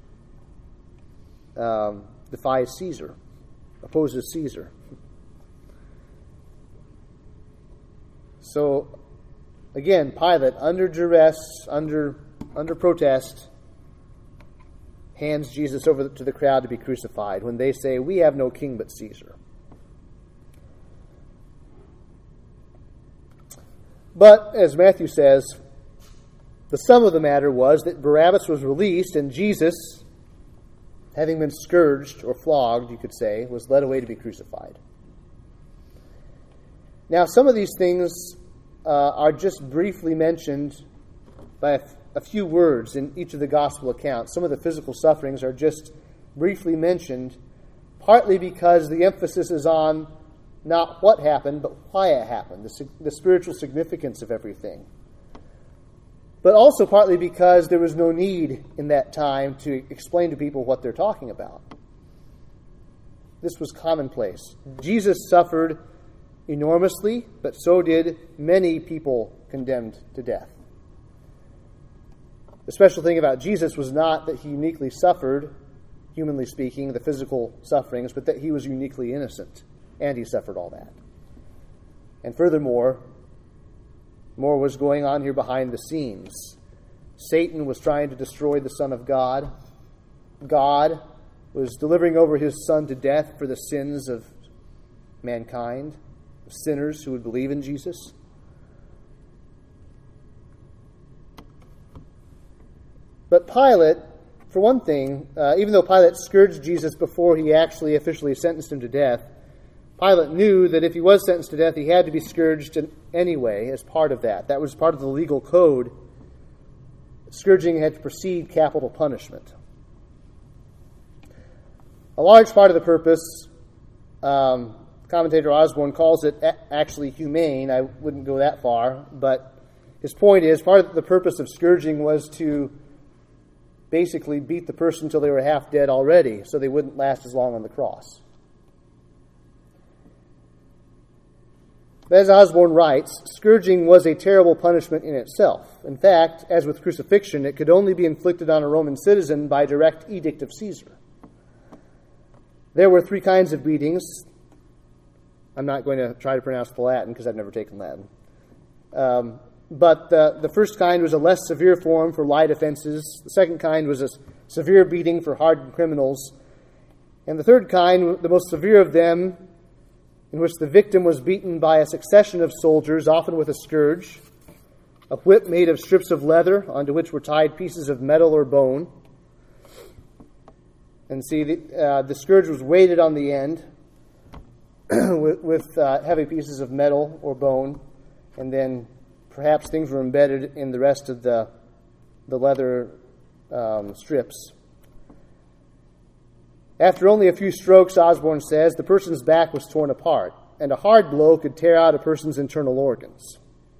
um, defies Caesar, opposes Caesar. So, again, Pilate, under duress, under under protest, hands Jesus over to the crowd to be crucified when they say, We have no king but Caesar. But, as Matthew says, the sum of the matter was that Barabbas was released and Jesus, having been scourged or flogged, you could say, was led away to be crucified. Now, some of these things uh, are just briefly mentioned by a, f- a few words in each of the gospel accounts. Some of the physical sufferings are just briefly mentioned, partly because the emphasis is on not what happened, but why it happened, the, the spiritual significance of everything. But also partly because there was no need in that time to explain to people what they're talking about. This was commonplace. Jesus suffered enormously, but so did many people condemned to death. The special thing about Jesus was not that he uniquely suffered, humanly speaking, the physical sufferings, but that he was uniquely innocent, and he suffered all that. And furthermore, more was going on here behind the scenes. Satan was trying to destroy the Son of God. God was delivering over his Son to death for the sins of mankind, sinners who would believe in Jesus. But Pilate, for one thing, uh, even though Pilate scourged Jesus before he actually officially sentenced him to death, Pilate knew that if he was sentenced to death, he had to be scourged anyway as part of that. That was part of the legal code. Scourging had to precede capital punishment. A large part of the purpose, um, commentator Osborne calls it a- actually humane. I wouldn't go that far, but his point is part of the purpose of scourging was to basically beat the person until they were half dead already, so they wouldn't last as long on the cross. As Osborne writes, scourging was a terrible punishment in itself. In fact, as with crucifixion, it could only be inflicted on a Roman citizen by direct edict of Caesar. There were three kinds of beatings. I'm not going to try to pronounce the Latin because I've never taken Latin. Um, but the, the first kind was a less severe form for light offenses. The second kind was a severe beating for hardened criminals. And the third kind, the most severe of them, in which the victim was beaten by a succession of soldiers, often with a scourge, a whip made of strips of leather onto which were tied pieces of metal or bone. And see, the, uh, the scourge was weighted on the end with, with uh, heavy pieces of metal or bone, and then perhaps things were embedded in the rest of the, the leather um, strips. After only a few strokes, Osborne says, the person's back was torn apart, and a hard blow could tear out a person's internal organs.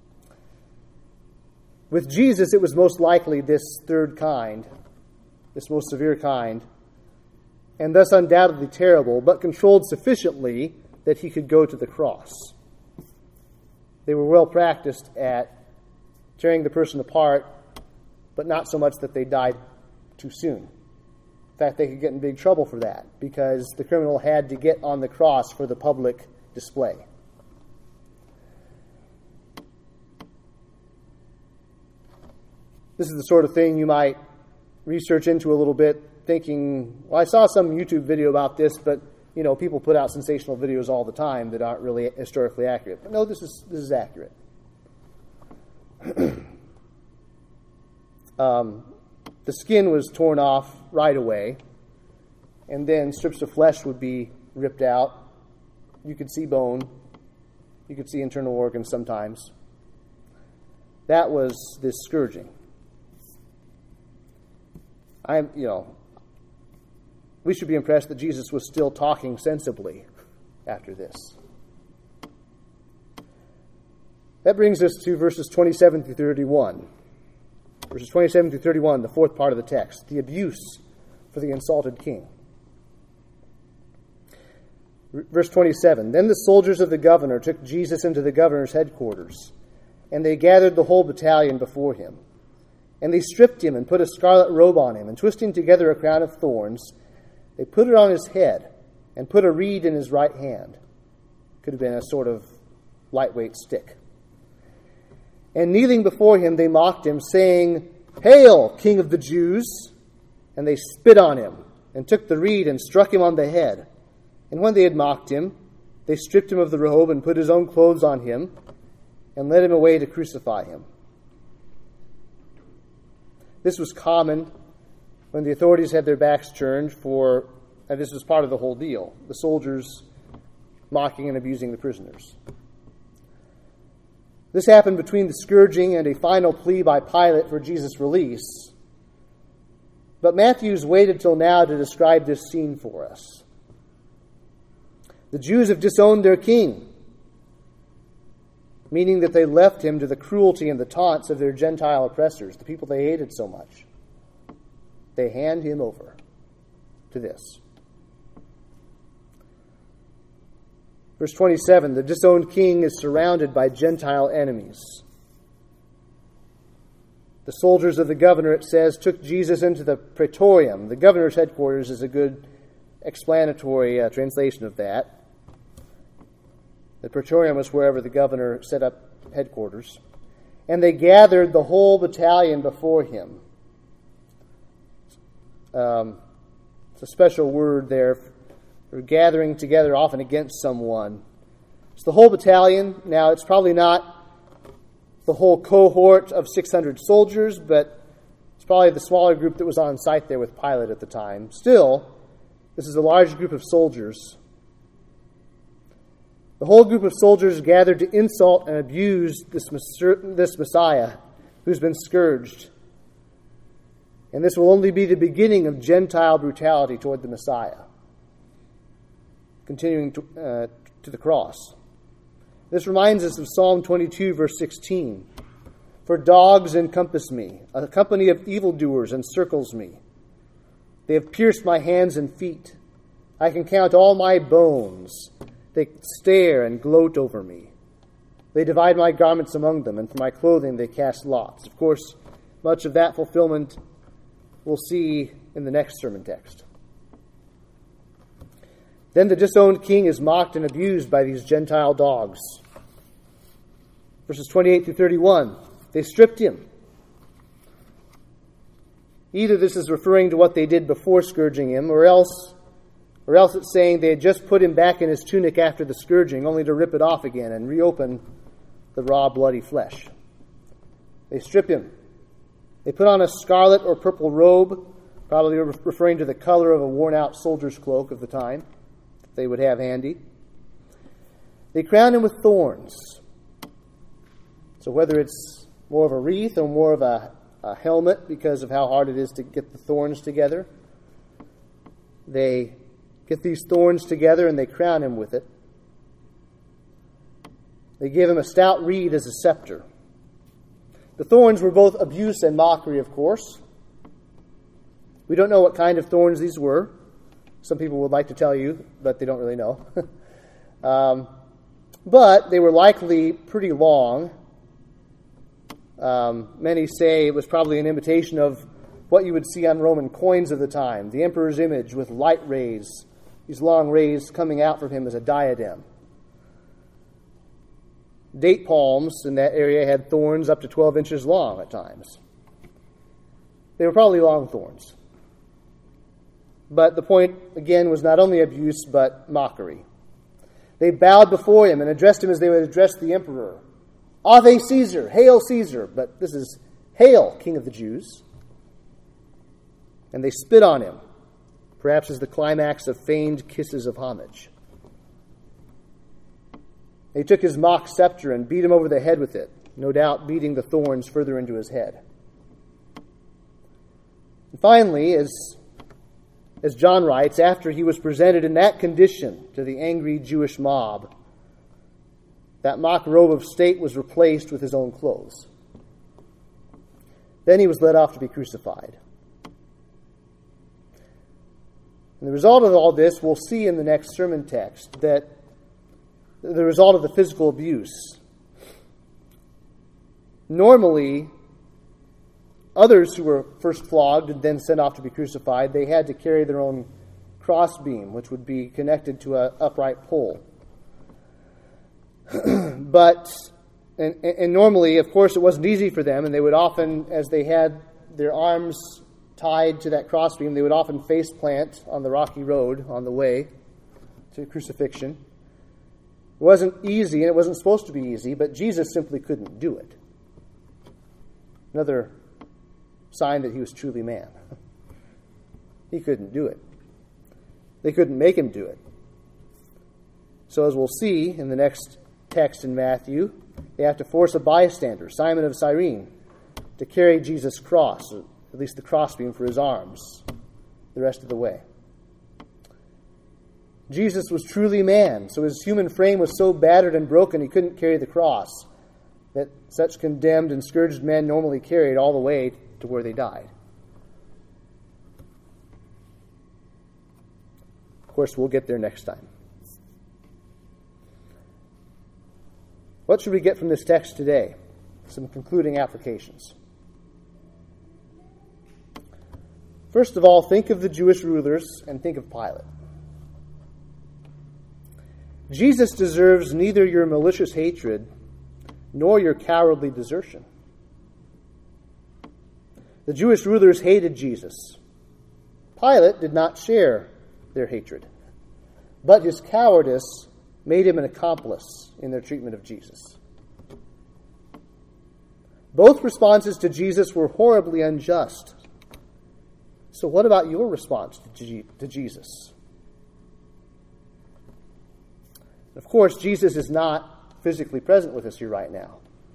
With Jesus, it was most likely this third kind, this most severe kind, and thus undoubtedly terrible, but controlled sufficiently that he could go to the cross. They were well practiced at tearing the person apart, but not so much that they died too soon. In fact, they could get in big trouble for that because the criminal had to get on the cross for the public display. This is the sort of thing you might research into a little bit, thinking, well, I saw some YouTube video about this, but you know, people put out sensational videos all the time that aren't really historically accurate. But no, this is this is accurate. um, the skin was torn off right away, and then strips of flesh would be ripped out. You could see bone. You could see internal organs sometimes. That was this scourging. I'm, you know, we should be impressed that Jesus was still talking sensibly after this. That brings us to verses twenty-seven through thirty-one. Verses twenty-seven through thirty-one, the fourth part of the text, the abuse for the insulted king. Verse twenty-seven, then the soldiers of the governor took Jesus into the governor's headquarters, and they gathered the whole battalion before him. And they stripped him and put a scarlet robe on him, and twisting together a crown of thorns, they put it on his head and put a reed in his right hand. Could have been a sort of lightweight stick. And kneeling before him, they mocked him, saying, "Hail, King of the Jews!" And they spit on him and took the reed and struck him on the head. And when they had mocked him, they stripped him of the robe and put his own clothes on him and led him away to crucify him. This was common when the authorities had their backs turned for, and this was part of the whole deal, the soldiers mocking and abusing the prisoners. This happened between the scourging and a final plea by Pilate for Jesus' release. But Matthew's waited till now to describe this scene for us. The Jews have disowned their king, meaning that they left him to the cruelty and the taunts of their Gentile oppressors, the people they hated so much. They hand him over to this. Verse twenty-seven, the disowned king is surrounded by Gentile enemies. The soldiers of the governor, it says, took Jesus into the praetorium. The governor's headquarters is a good explanatory uh, translation of that. The praetorium was wherever the governor set up headquarters. And they gathered the whole battalion before him. Um, it's a special word there. Or gathering together often against someone. It's the whole battalion. Now, it's probably not the whole cohort of six hundred soldiers, but it's probably the smaller group that was on site there with Pilate at the time. Still, this is a large group of soldiers. The whole group of soldiers gathered to insult and abuse this, this Messiah who's been scourged. And this will only be the beginning of Gentile brutality toward the Messiah, continuing to, uh, to the cross. This reminds us of Psalm twenty-two, verse sixteen. For dogs encompass me, a company of evildoers encircles me. They have pierced my hands and feet. I can count all my bones. They stare and gloat over me. They divide my garments among them, and for my clothing they cast lots. Of course, much of that fulfillment we'll see in the next sermon text. Then the disowned king is mocked and abused by these Gentile dogs. Verses twenty-eight through thirty-one, they stripped him. Either this is referring to what they did before scourging him, or else, or else it's saying they had just put him back in his tunic after the scourging, only to rip it off again and reopen the raw, bloody flesh. They strip him. They put on a scarlet or purple robe, probably referring to the color of a worn-out soldier's cloak of the time they would have handy. They crown him with thorns. So whether it's more of a wreath or more of a, a helmet because of how hard it is to get the thorns together, they get these thorns together and they crown him with it. They give him a stout reed as a scepter. The thorns were both abuse and mockery, of course. We don't know what kind of thorns these were. Some people would like to tell you, but they don't really know. um, but they were likely pretty long. Um, many say it was probably an imitation of what you would see on Roman coins of the time. The emperor's image with light rays, these long rays coming out from him as a diadem. Date palms in that area had thorns up to twelve inches long at times. They were probably long thorns. But the point, again, was not only abuse, but mockery. They bowed before him and addressed him as they would address the emperor. Ave Caesar, hail Caesar. But this is, hail, King of the Jews. And they spit on him, perhaps as the climax of feigned kisses of homage. They took his mock scepter and beat him over the head with it, no doubt beating the thorns further into his head. And finally, as, as John writes, after he was presented in that condition to the angry Jewish mob, that mock robe of state was replaced with his own clothes. Then he was led off to be crucified. And the result of all this, we'll see in the next sermon text, that the result of the physical abuse. Normally, others who were first flogged and then sent off to be crucified, they had to carry their own crossbeam, which would be connected to an upright pole. but, and, and normally, of course, it wasn't easy for them, and they would often, as they had their arms tied to that crossbeam, they would often face plant on the rocky road on the way to crucifixion. It wasn't easy, and it wasn't supposed to be easy, but Jesus simply couldn't do it. Another sign that he was truly man. He couldn't do it. They couldn't make him do it. So as we'll see in the next text in Matthew, They have to force a bystander, Simon of Cyrene, to carry Jesus' cross, or at least the crossbeam for his arms, the rest of the way. Jesus was truly man, so his human frame was so battered and broken he couldn't carry the cross that such condemned and scourged men normally carried all the way to where they died. Of course, we'll get there next time. What should we get from this text today? Some concluding applications. First of all, think of the Jewish rulers and think of Pilate. Jesus deserves neither your malicious hatred nor your cowardly desertion. The Jewish rulers hated Jesus. Pilate did not share their hatred, but his cowardice made him an accomplice in their treatment of Jesus. Both responses to Jesus were horribly unjust. So what about your response to Jesus? Of course, Jesus is not physically present with us here right now.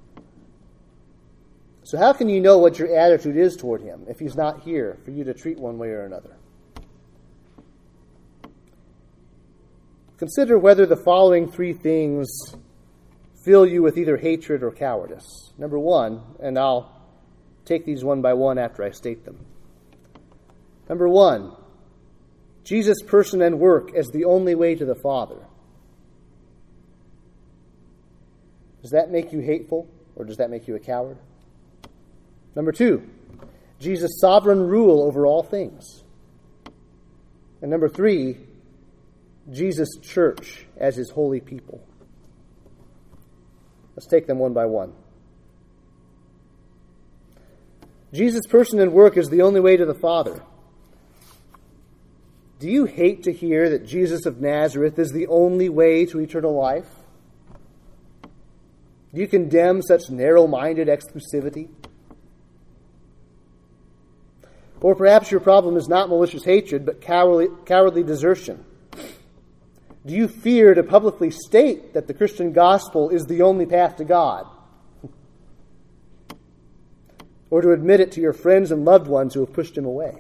So how can you know what your attitude is toward him if he's not here for you to treat one way or another? Consider whether the following three things fill you with either hatred or cowardice. Number one, and I'll take these one by one after I state them. Number one, Jesus' person and work as the only way to the Father. Does that make you hateful, or does that make you a coward? Number two, Jesus' sovereign rule over all things. And number three, Jesus' church as his holy people. Let's take them one by one. Jesus' person and work is the only way to the Father. Do you hate to hear that Jesus of Nazareth is the only way to eternal life? Do you condemn such narrow-minded exclusivity? Or perhaps your problem is not malicious hatred, but cowardly, cowardly desertion. Do you fear to publicly state that the Christian gospel is the only path to God? Or to admit it to your friends and loved ones who have pushed him away?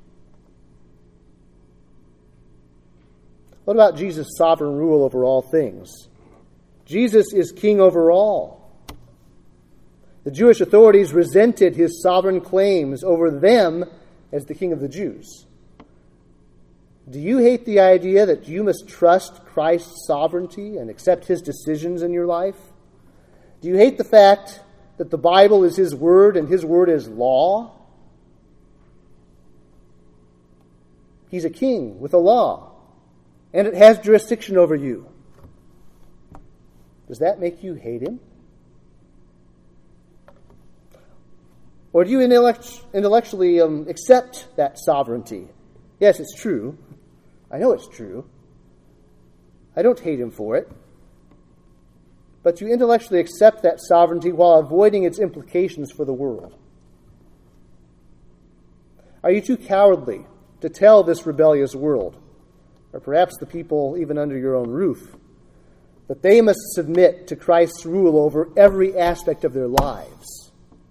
What about Jesus' sovereign rule over all things? Jesus is king over all. The Jewish authorities resented his sovereign claims over them as the king of the Jews. Do you hate the idea that you must trust Christ's sovereignty and accept his decisions in your life? Do you hate the fact that the Bible is his word and his word is law? He's a king with a law, and it has jurisdiction over you. Does that make you hate him? Or do you intellect- intellectually um, accept that sovereignty? Yes, it's true. I know it's true. I don't hate him for it. But you intellectually accept that sovereignty while avoiding its implications for the world. Are you too cowardly to tell this rebellious world, or perhaps the people even under your own roof, that they must submit to Christ's rule over every aspect of their lives?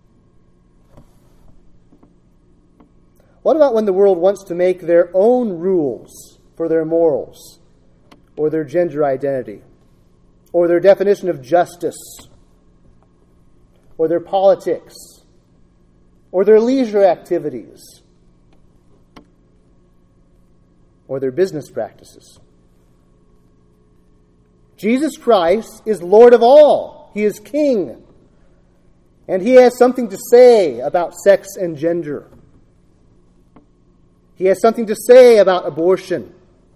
What about when the world wants to make their own rules for their morals, or their gender identity, or their definition of justice, or their politics, or their leisure activities, or their business practices? Jesus Christ is Lord of all. He is King. And he has something to say about sex and gender. He has something to say about abortion.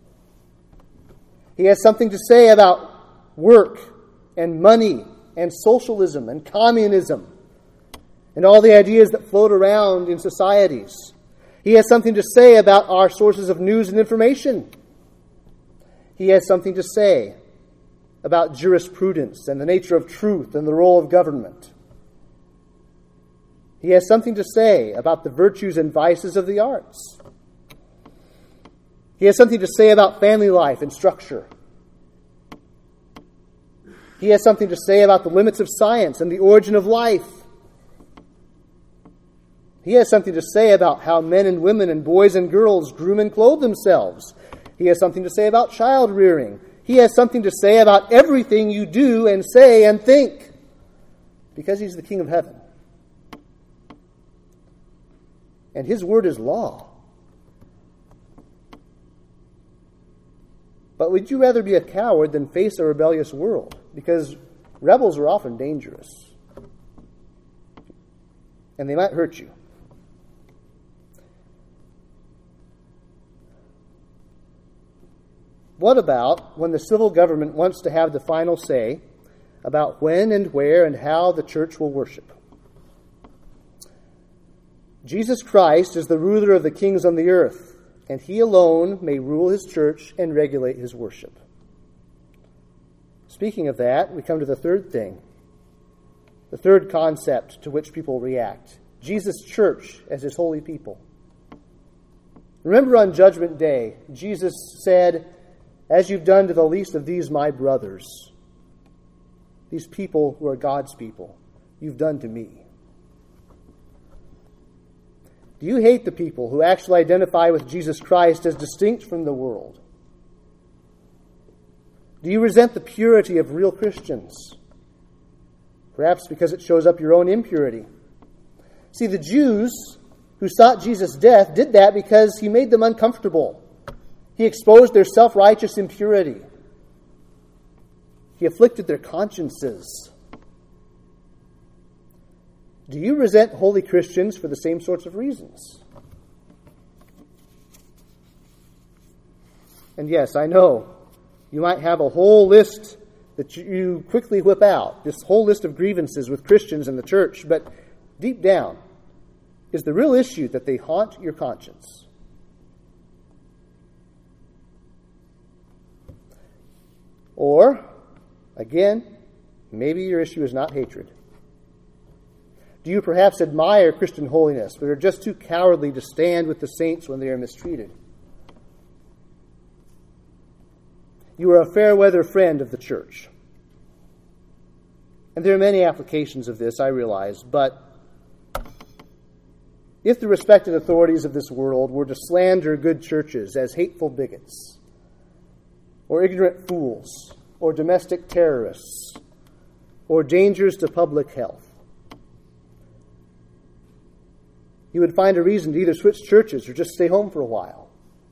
He has something to say about work and money and socialism and communism and all the ideas that float around in societies. He has something to say about our sources of news and information. He has something to say about jurisprudence and the nature of truth and the role of government. He has something to say about the virtues and vices of the arts. He has something to say about family life and structure. He has something to say about the limits of science and the origin of life. He has something to say about how men and women and boys and girls groom and clothe themselves. He has something to say about child rearing. He has something to say about everything you do and say and think, because he's the King of heaven. And his word is law. But would you rather be a coward than face a rebellious world? Because rebels are often dangerous. And they might hurt you. What about when the civil government wants to have the final say about when and where and how the church will worship? Jesus Christ is the ruler of the kings on the earth, and he alone may rule his church and regulate his worship. Speaking of that, we come to the third thing, the third concept to which people react: Jesus' church as his holy people. Remember on Judgment Day, Jesus said, "As you've done to the least of these my brothers," these people who are God's people, "you've done to me." Do you hate the people who actually identify with Jesus Christ as distinct from the world? Do you resent the purity of real Christians? Perhaps because it shows up your own impurity. See, the Jews who sought Jesus' death did that because he made them uncomfortable. He exposed their self-righteous impurity. He afflicted their consciences. Do you resent holy Christians for the same sorts of reasons? And yes, I know, you might have a whole list that you quickly whip out, this whole list of grievances with Christians in the church, but deep down, is the real issue that they haunt your conscience? Or, again, maybe your issue is not hatred. Do you perhaps admire Christian holiness, but are just too cowardly to stand with the saints when they are mistreated? You are a fair-weather friend of the church. And there are many applications of this, I realize, but if the respected authorities of this world were to slander good churches as hateful bigots, or ignorant fools, or domestic terrorists, or dangers to public health, you would find a reason to either switch churches or just stay home for a while.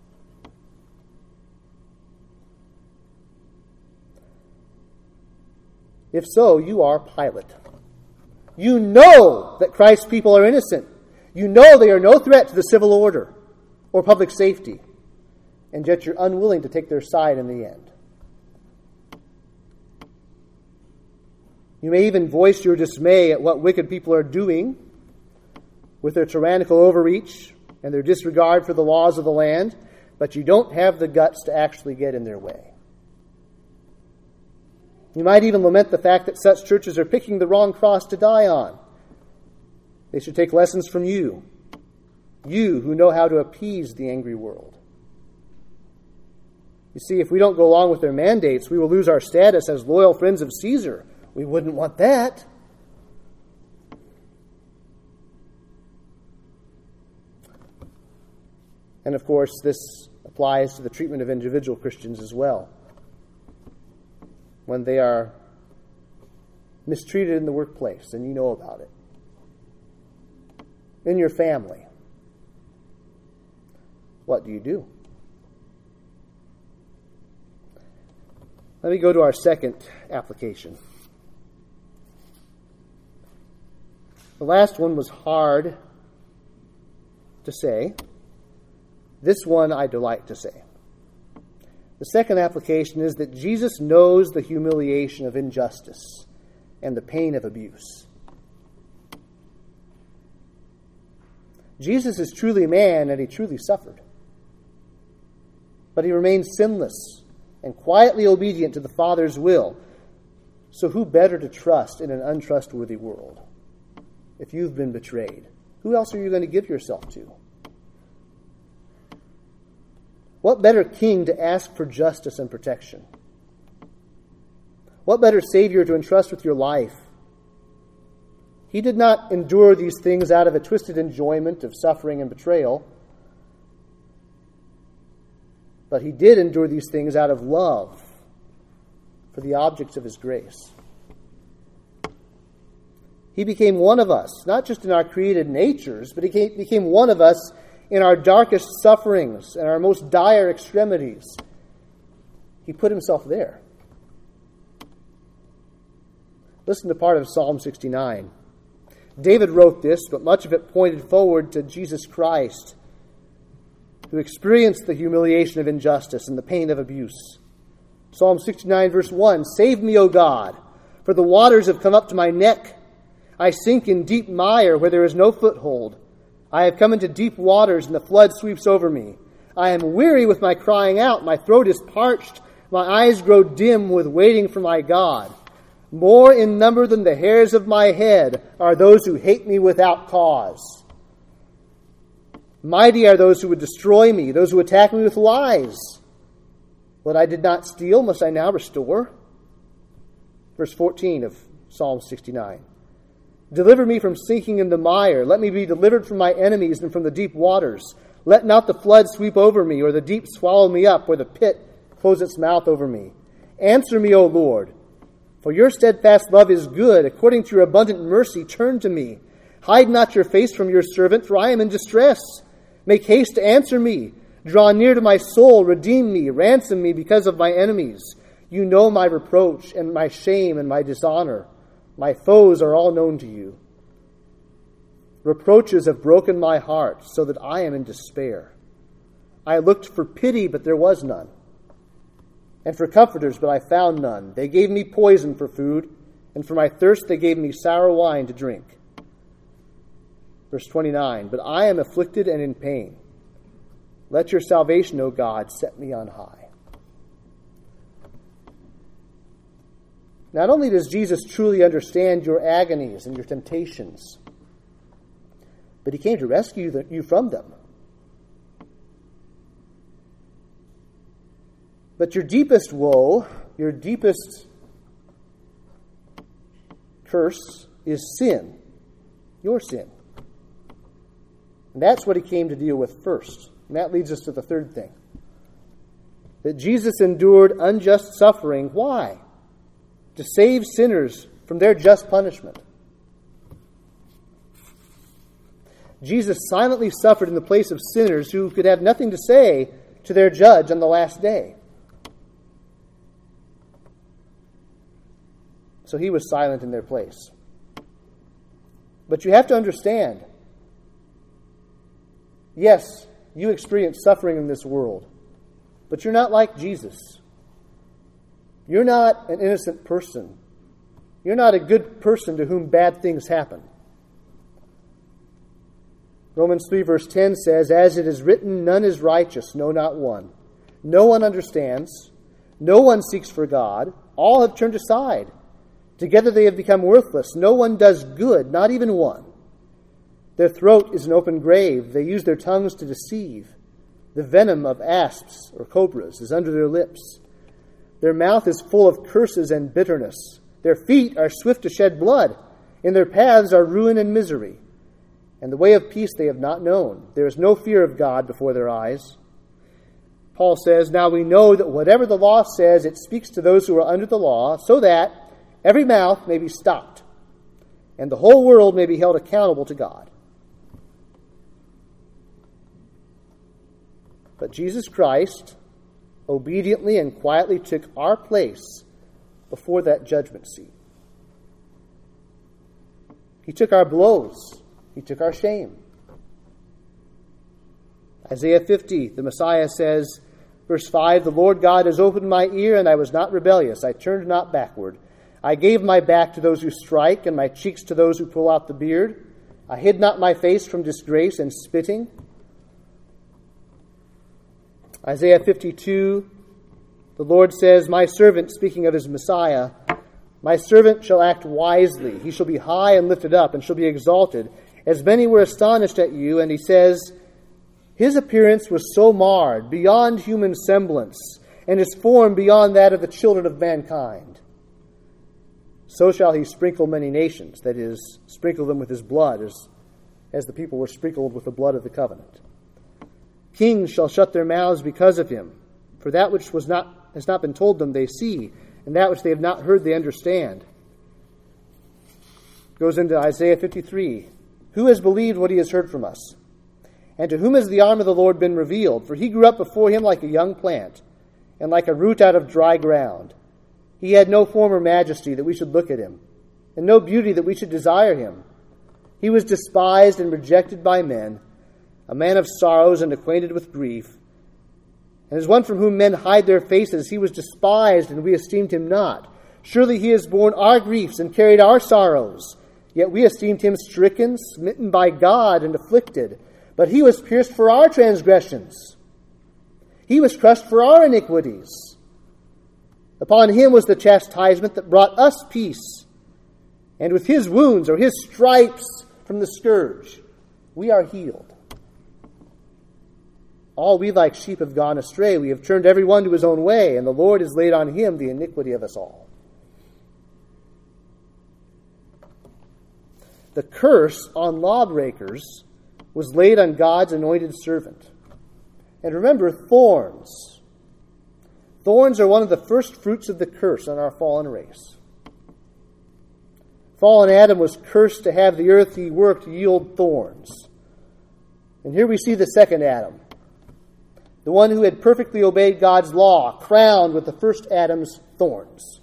If so, you are Pilate. You know that Christ's people are innocent. You know they are no threat to the civil order or public safety, and yet you're unwilling to take their side in the end. You may even voice your dismay at what wicked people are doing with their tyrannical overreach and their disregard for the laws of the land, but you don't have the guts to actually get in their way. You might even lament the fact that such churches are picking the wrong cross to die on. They should take lessons from you, you who know how to appease the angry world. You see, if we don't go along with their mandates, we will lose our status as loyal friends of Caesar. We wouldn't want that. And of course, this applies to the treatment of individual Christians as well. When they are mistreated in the workplace, and you know about it. In your family, what do you do? Let me go to our second application. The last one was hard to say. This one I delight to say. The second application is that Jesus knows the humiliation of injustice and the pain of abuse. Jesus is truly man, and he truly suffered. But he remained sinless and quietly obedient to the Father's will. So who better to trust in an untrustworthy world? If you've been betrayed, who else are you going to give yourself to? What better king to ask for justice and protection? What better Savior to entrust with your life? He did not endure these things out of a twisted enjoyment of suffering and betrayal, but he did endure these things out of love for the objects of his grace. He became one of us, not just in our created natures, but he became one of us in our darkest sufferings and our most dire extremities. He put himself there. Listen to part of Psalm sixty-nine. David wrote this, but much of it pointed forward to Jesus Christ, who experienced the humiliation of injustice and the pain of abuse. Psalm sixty-nine, verse one, "Save me, O God, for the waters have come up to my neck. I sink in deep mire where there is no foothold. I have come into deep waters, and the flood sweeps over me. I am weary with my crying out. My throat is parched. My eyes grow dim with waiting for my God. More in number than the hairs of my head are those who hate me without cause. Mighty are those who would destroy me, those who attack me with lies. What I did not steal, must I now restore?" Verse fourteen of Psalm sixty-nine. "Deliver me from sinking in the mire. Let me be delivered from my enemies and from the deep waters. Let not the flood sweep over me, or the deep swallow me up, or the pit close its mouth over me. Answer me, O Lord, for your steadfast love is good. According to your abundant mercy, turn to me. Hide not your face from your servant, for I am in distress. Make haste to answer me. Draw near to my soul. Redeem me. Ransom me because of my enemies. You know my reproach and my shame and my dishonor. My foes are all known to you. Reproaches have broken my heart, so that I am in despair. I looked for pity, but there was none, and for comforters, but I found none. They gave me poison for food, and for my thirst they gave me sour wine to drink." Verse twenty-nine, "But I am afflicted and in pain. Let your salvation, O God, set me on high." Not only does Jesus truly understand your agonies and your temptations, but he came to rescue you from them. But your deepest woe, your deepest curse is sin, your sin. And that's what he came to deal with first. And that leads us to the third thing. That Jesus endured unjust suffering. Why? To save sinners from their just punishment. Jesus silently suffered in the place of sinners who could have nothing to say to their judge on the last day. So he was silent in their place. But you have to understand, yes, you experience suffering in this world, but you're not like Jesus. You're not an innocent person. You're not a good person to whom bad things happen. Romans three verse ten says, "As it is written, none is righteous, no, not one. No one understands. No one seeks for God. All have turned aside. Together they have become worthless. No one does good, not even one. Their throat is an open grave. They use their tongues to deceive. The venom of asps or cobras is under their lips. Their mouth is full of curses and bitterness. Their feet are swift to shed blood. In their paths are ruin and misery. And the way of peace they have not known. There is no fear of God before their eyes." Paul says, "Now we know that whatever the law says, it speaks to those who are under the law, so that every mouth may be stopped, and the whole world may be held accountable to God." But Jesus Christ obediently and quietly took our place before that judgment seat. He took our blows. He took our shame. Isaiah fifty, the Messiah says, verse five, "The Lord God has opened my ear, and I was not rebellious. I turned not backward. I gave my back to those who strike, and my cheeks to those who pull out the beard. I hid not my face from disgrace and spitting." Isaiah fifty-two, the Lord says, "My servant," speaking of his Messiah, "my servant shall act wisely. He shall be high and lifted up, and shall be exalted. As many were astonished at you." And he says, "His appearance was so marred, beyond human semblance, and his form beyond that of the children of mankind. So shall he sprinkle many nations, that is, sprinkle them with his blood, as, as the people were sprinkled with the blood of the covenant. Kings shall shut their mouths because of him, for that which was not has not been told them they see, and that which they have not heard they understand. Goes into Isaiah fifty-three. Who has believed what he has heard from us? And to whom has the arm of the Lord been revealed? For he grew up before him like a young plant, and like a root out of dry ground. He had no form or majesty that we should look at him, and no beauty that we should desire him. He was despised and rejected by men, a man of sorrows and acquainted with grief. And as one from whom men hide their faces, he was despised, and we esteemed him not. Surely he has borne our griefs and carried our sorrows. Yet we esteemed him stricken, smitten by God, and afflicted. But he was pierced for our transgressions. He was crushed for our iniquities. Upon him was the chastisement that brought us peace. And with his wounds, or his stripes from the scourge, we are healed. All we like sheep have gone astray. We have turned every one to his own way, and the Lord has laid on him the iniquity of us all. The curse on lawbreakers was laid on God's anointed servant. And remember, thorns. Thorns are one of the first fruits of the curse on our fallen race. Fallen Adam was cursed to have the earth he worked yield thorns. And here we see the second Adam, the one who had perfectly obeyed God's law, crowned with the first Adam's thorns.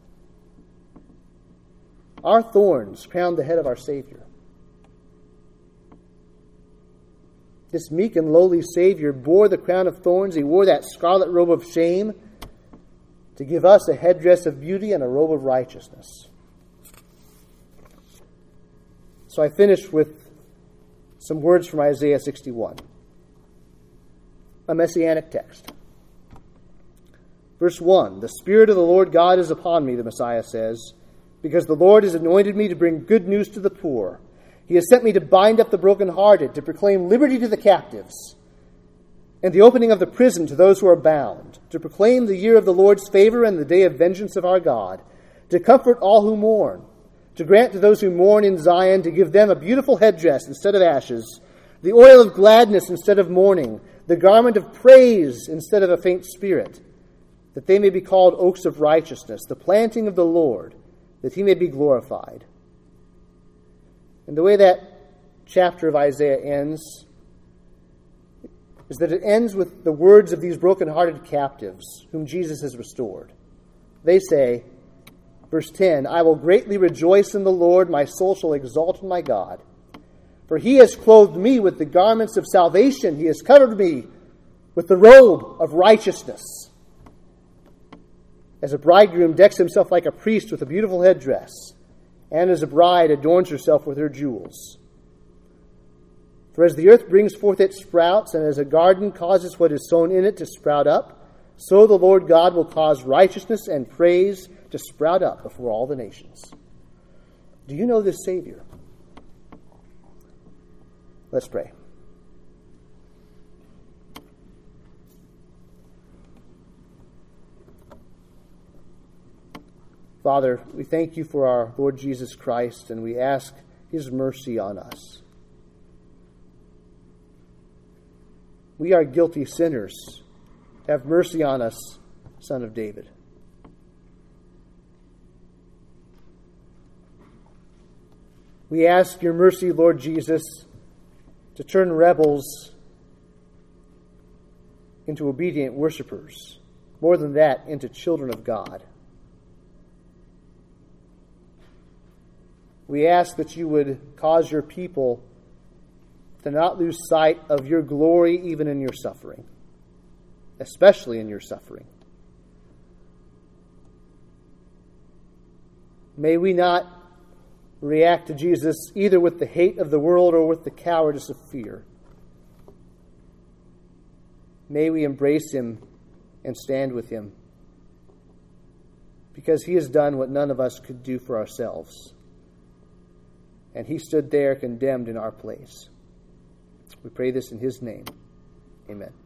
Our thorns crowned the head of our Savior. This meek and lowly Savior bore the crown of thorns. He wore that scarlet robe of shame to give us a headdress of beauty and a robe of righteousness. So I finish with some words from Isaiah sixty-one, a messianic text. Verse one, the Spirit of the Lord God is upon me, the Messiah says, because the Lord has anointed me to bring good news to the poor. He has sent me to bind up the brokenhearted, to proclaim liberty to the captives, and the opening of the prison to those who are bound, to proclaim the year of the Lord's favor and the day of vengeance of our God, to comfort all who mourn, to grant to those who mourn in Zion, to give them a beautiful headdress instead of ashes, the oil of gladness instead of mourning, the garment of praise instead of a faint spirit, that they may be called oaks of righteousness, the planting of the Lord, that he may be glorified. And the way that chapter of Isaiah ends is that it ends with the words of these brokenhearted captives whom Jesus has restored. They say, verse ten, I will greatly rejoice in the Lord, my soul shall exalt in my God. For he has clothed me with the garments of salvation. He has covered me with the robe of righteousness. As a bridegroom decks himself like a priest with a beautiful headdress, and as a bride adorns herself with her jewels. For as the earth brings forth its sprouts, and as a garden causes what is sown in it to sprout up, so the Lord God will cause righteousness and praise to sprout up before all the nations. Do you know this Savior? Let's pray. Father, we thank you for our Lord Jesus Christ, and we ask his mercy on us. We are guilty sinners. Have mercy on us, Son of David. We ask your mercy, Lord Jesus, to turn rebels into obedient worshipers. More than that, into children of God. We ask that you would cause your people to not lose sight of your glory even in your suffering, especially in your suffering. May we not react to Jesus either with the hate of the world or with the cowardice of fear. May we embrace him and stand with him, because he has done what none of us could do for ourselves. And he stood there condemned in our place. We pray this in his name. Amen.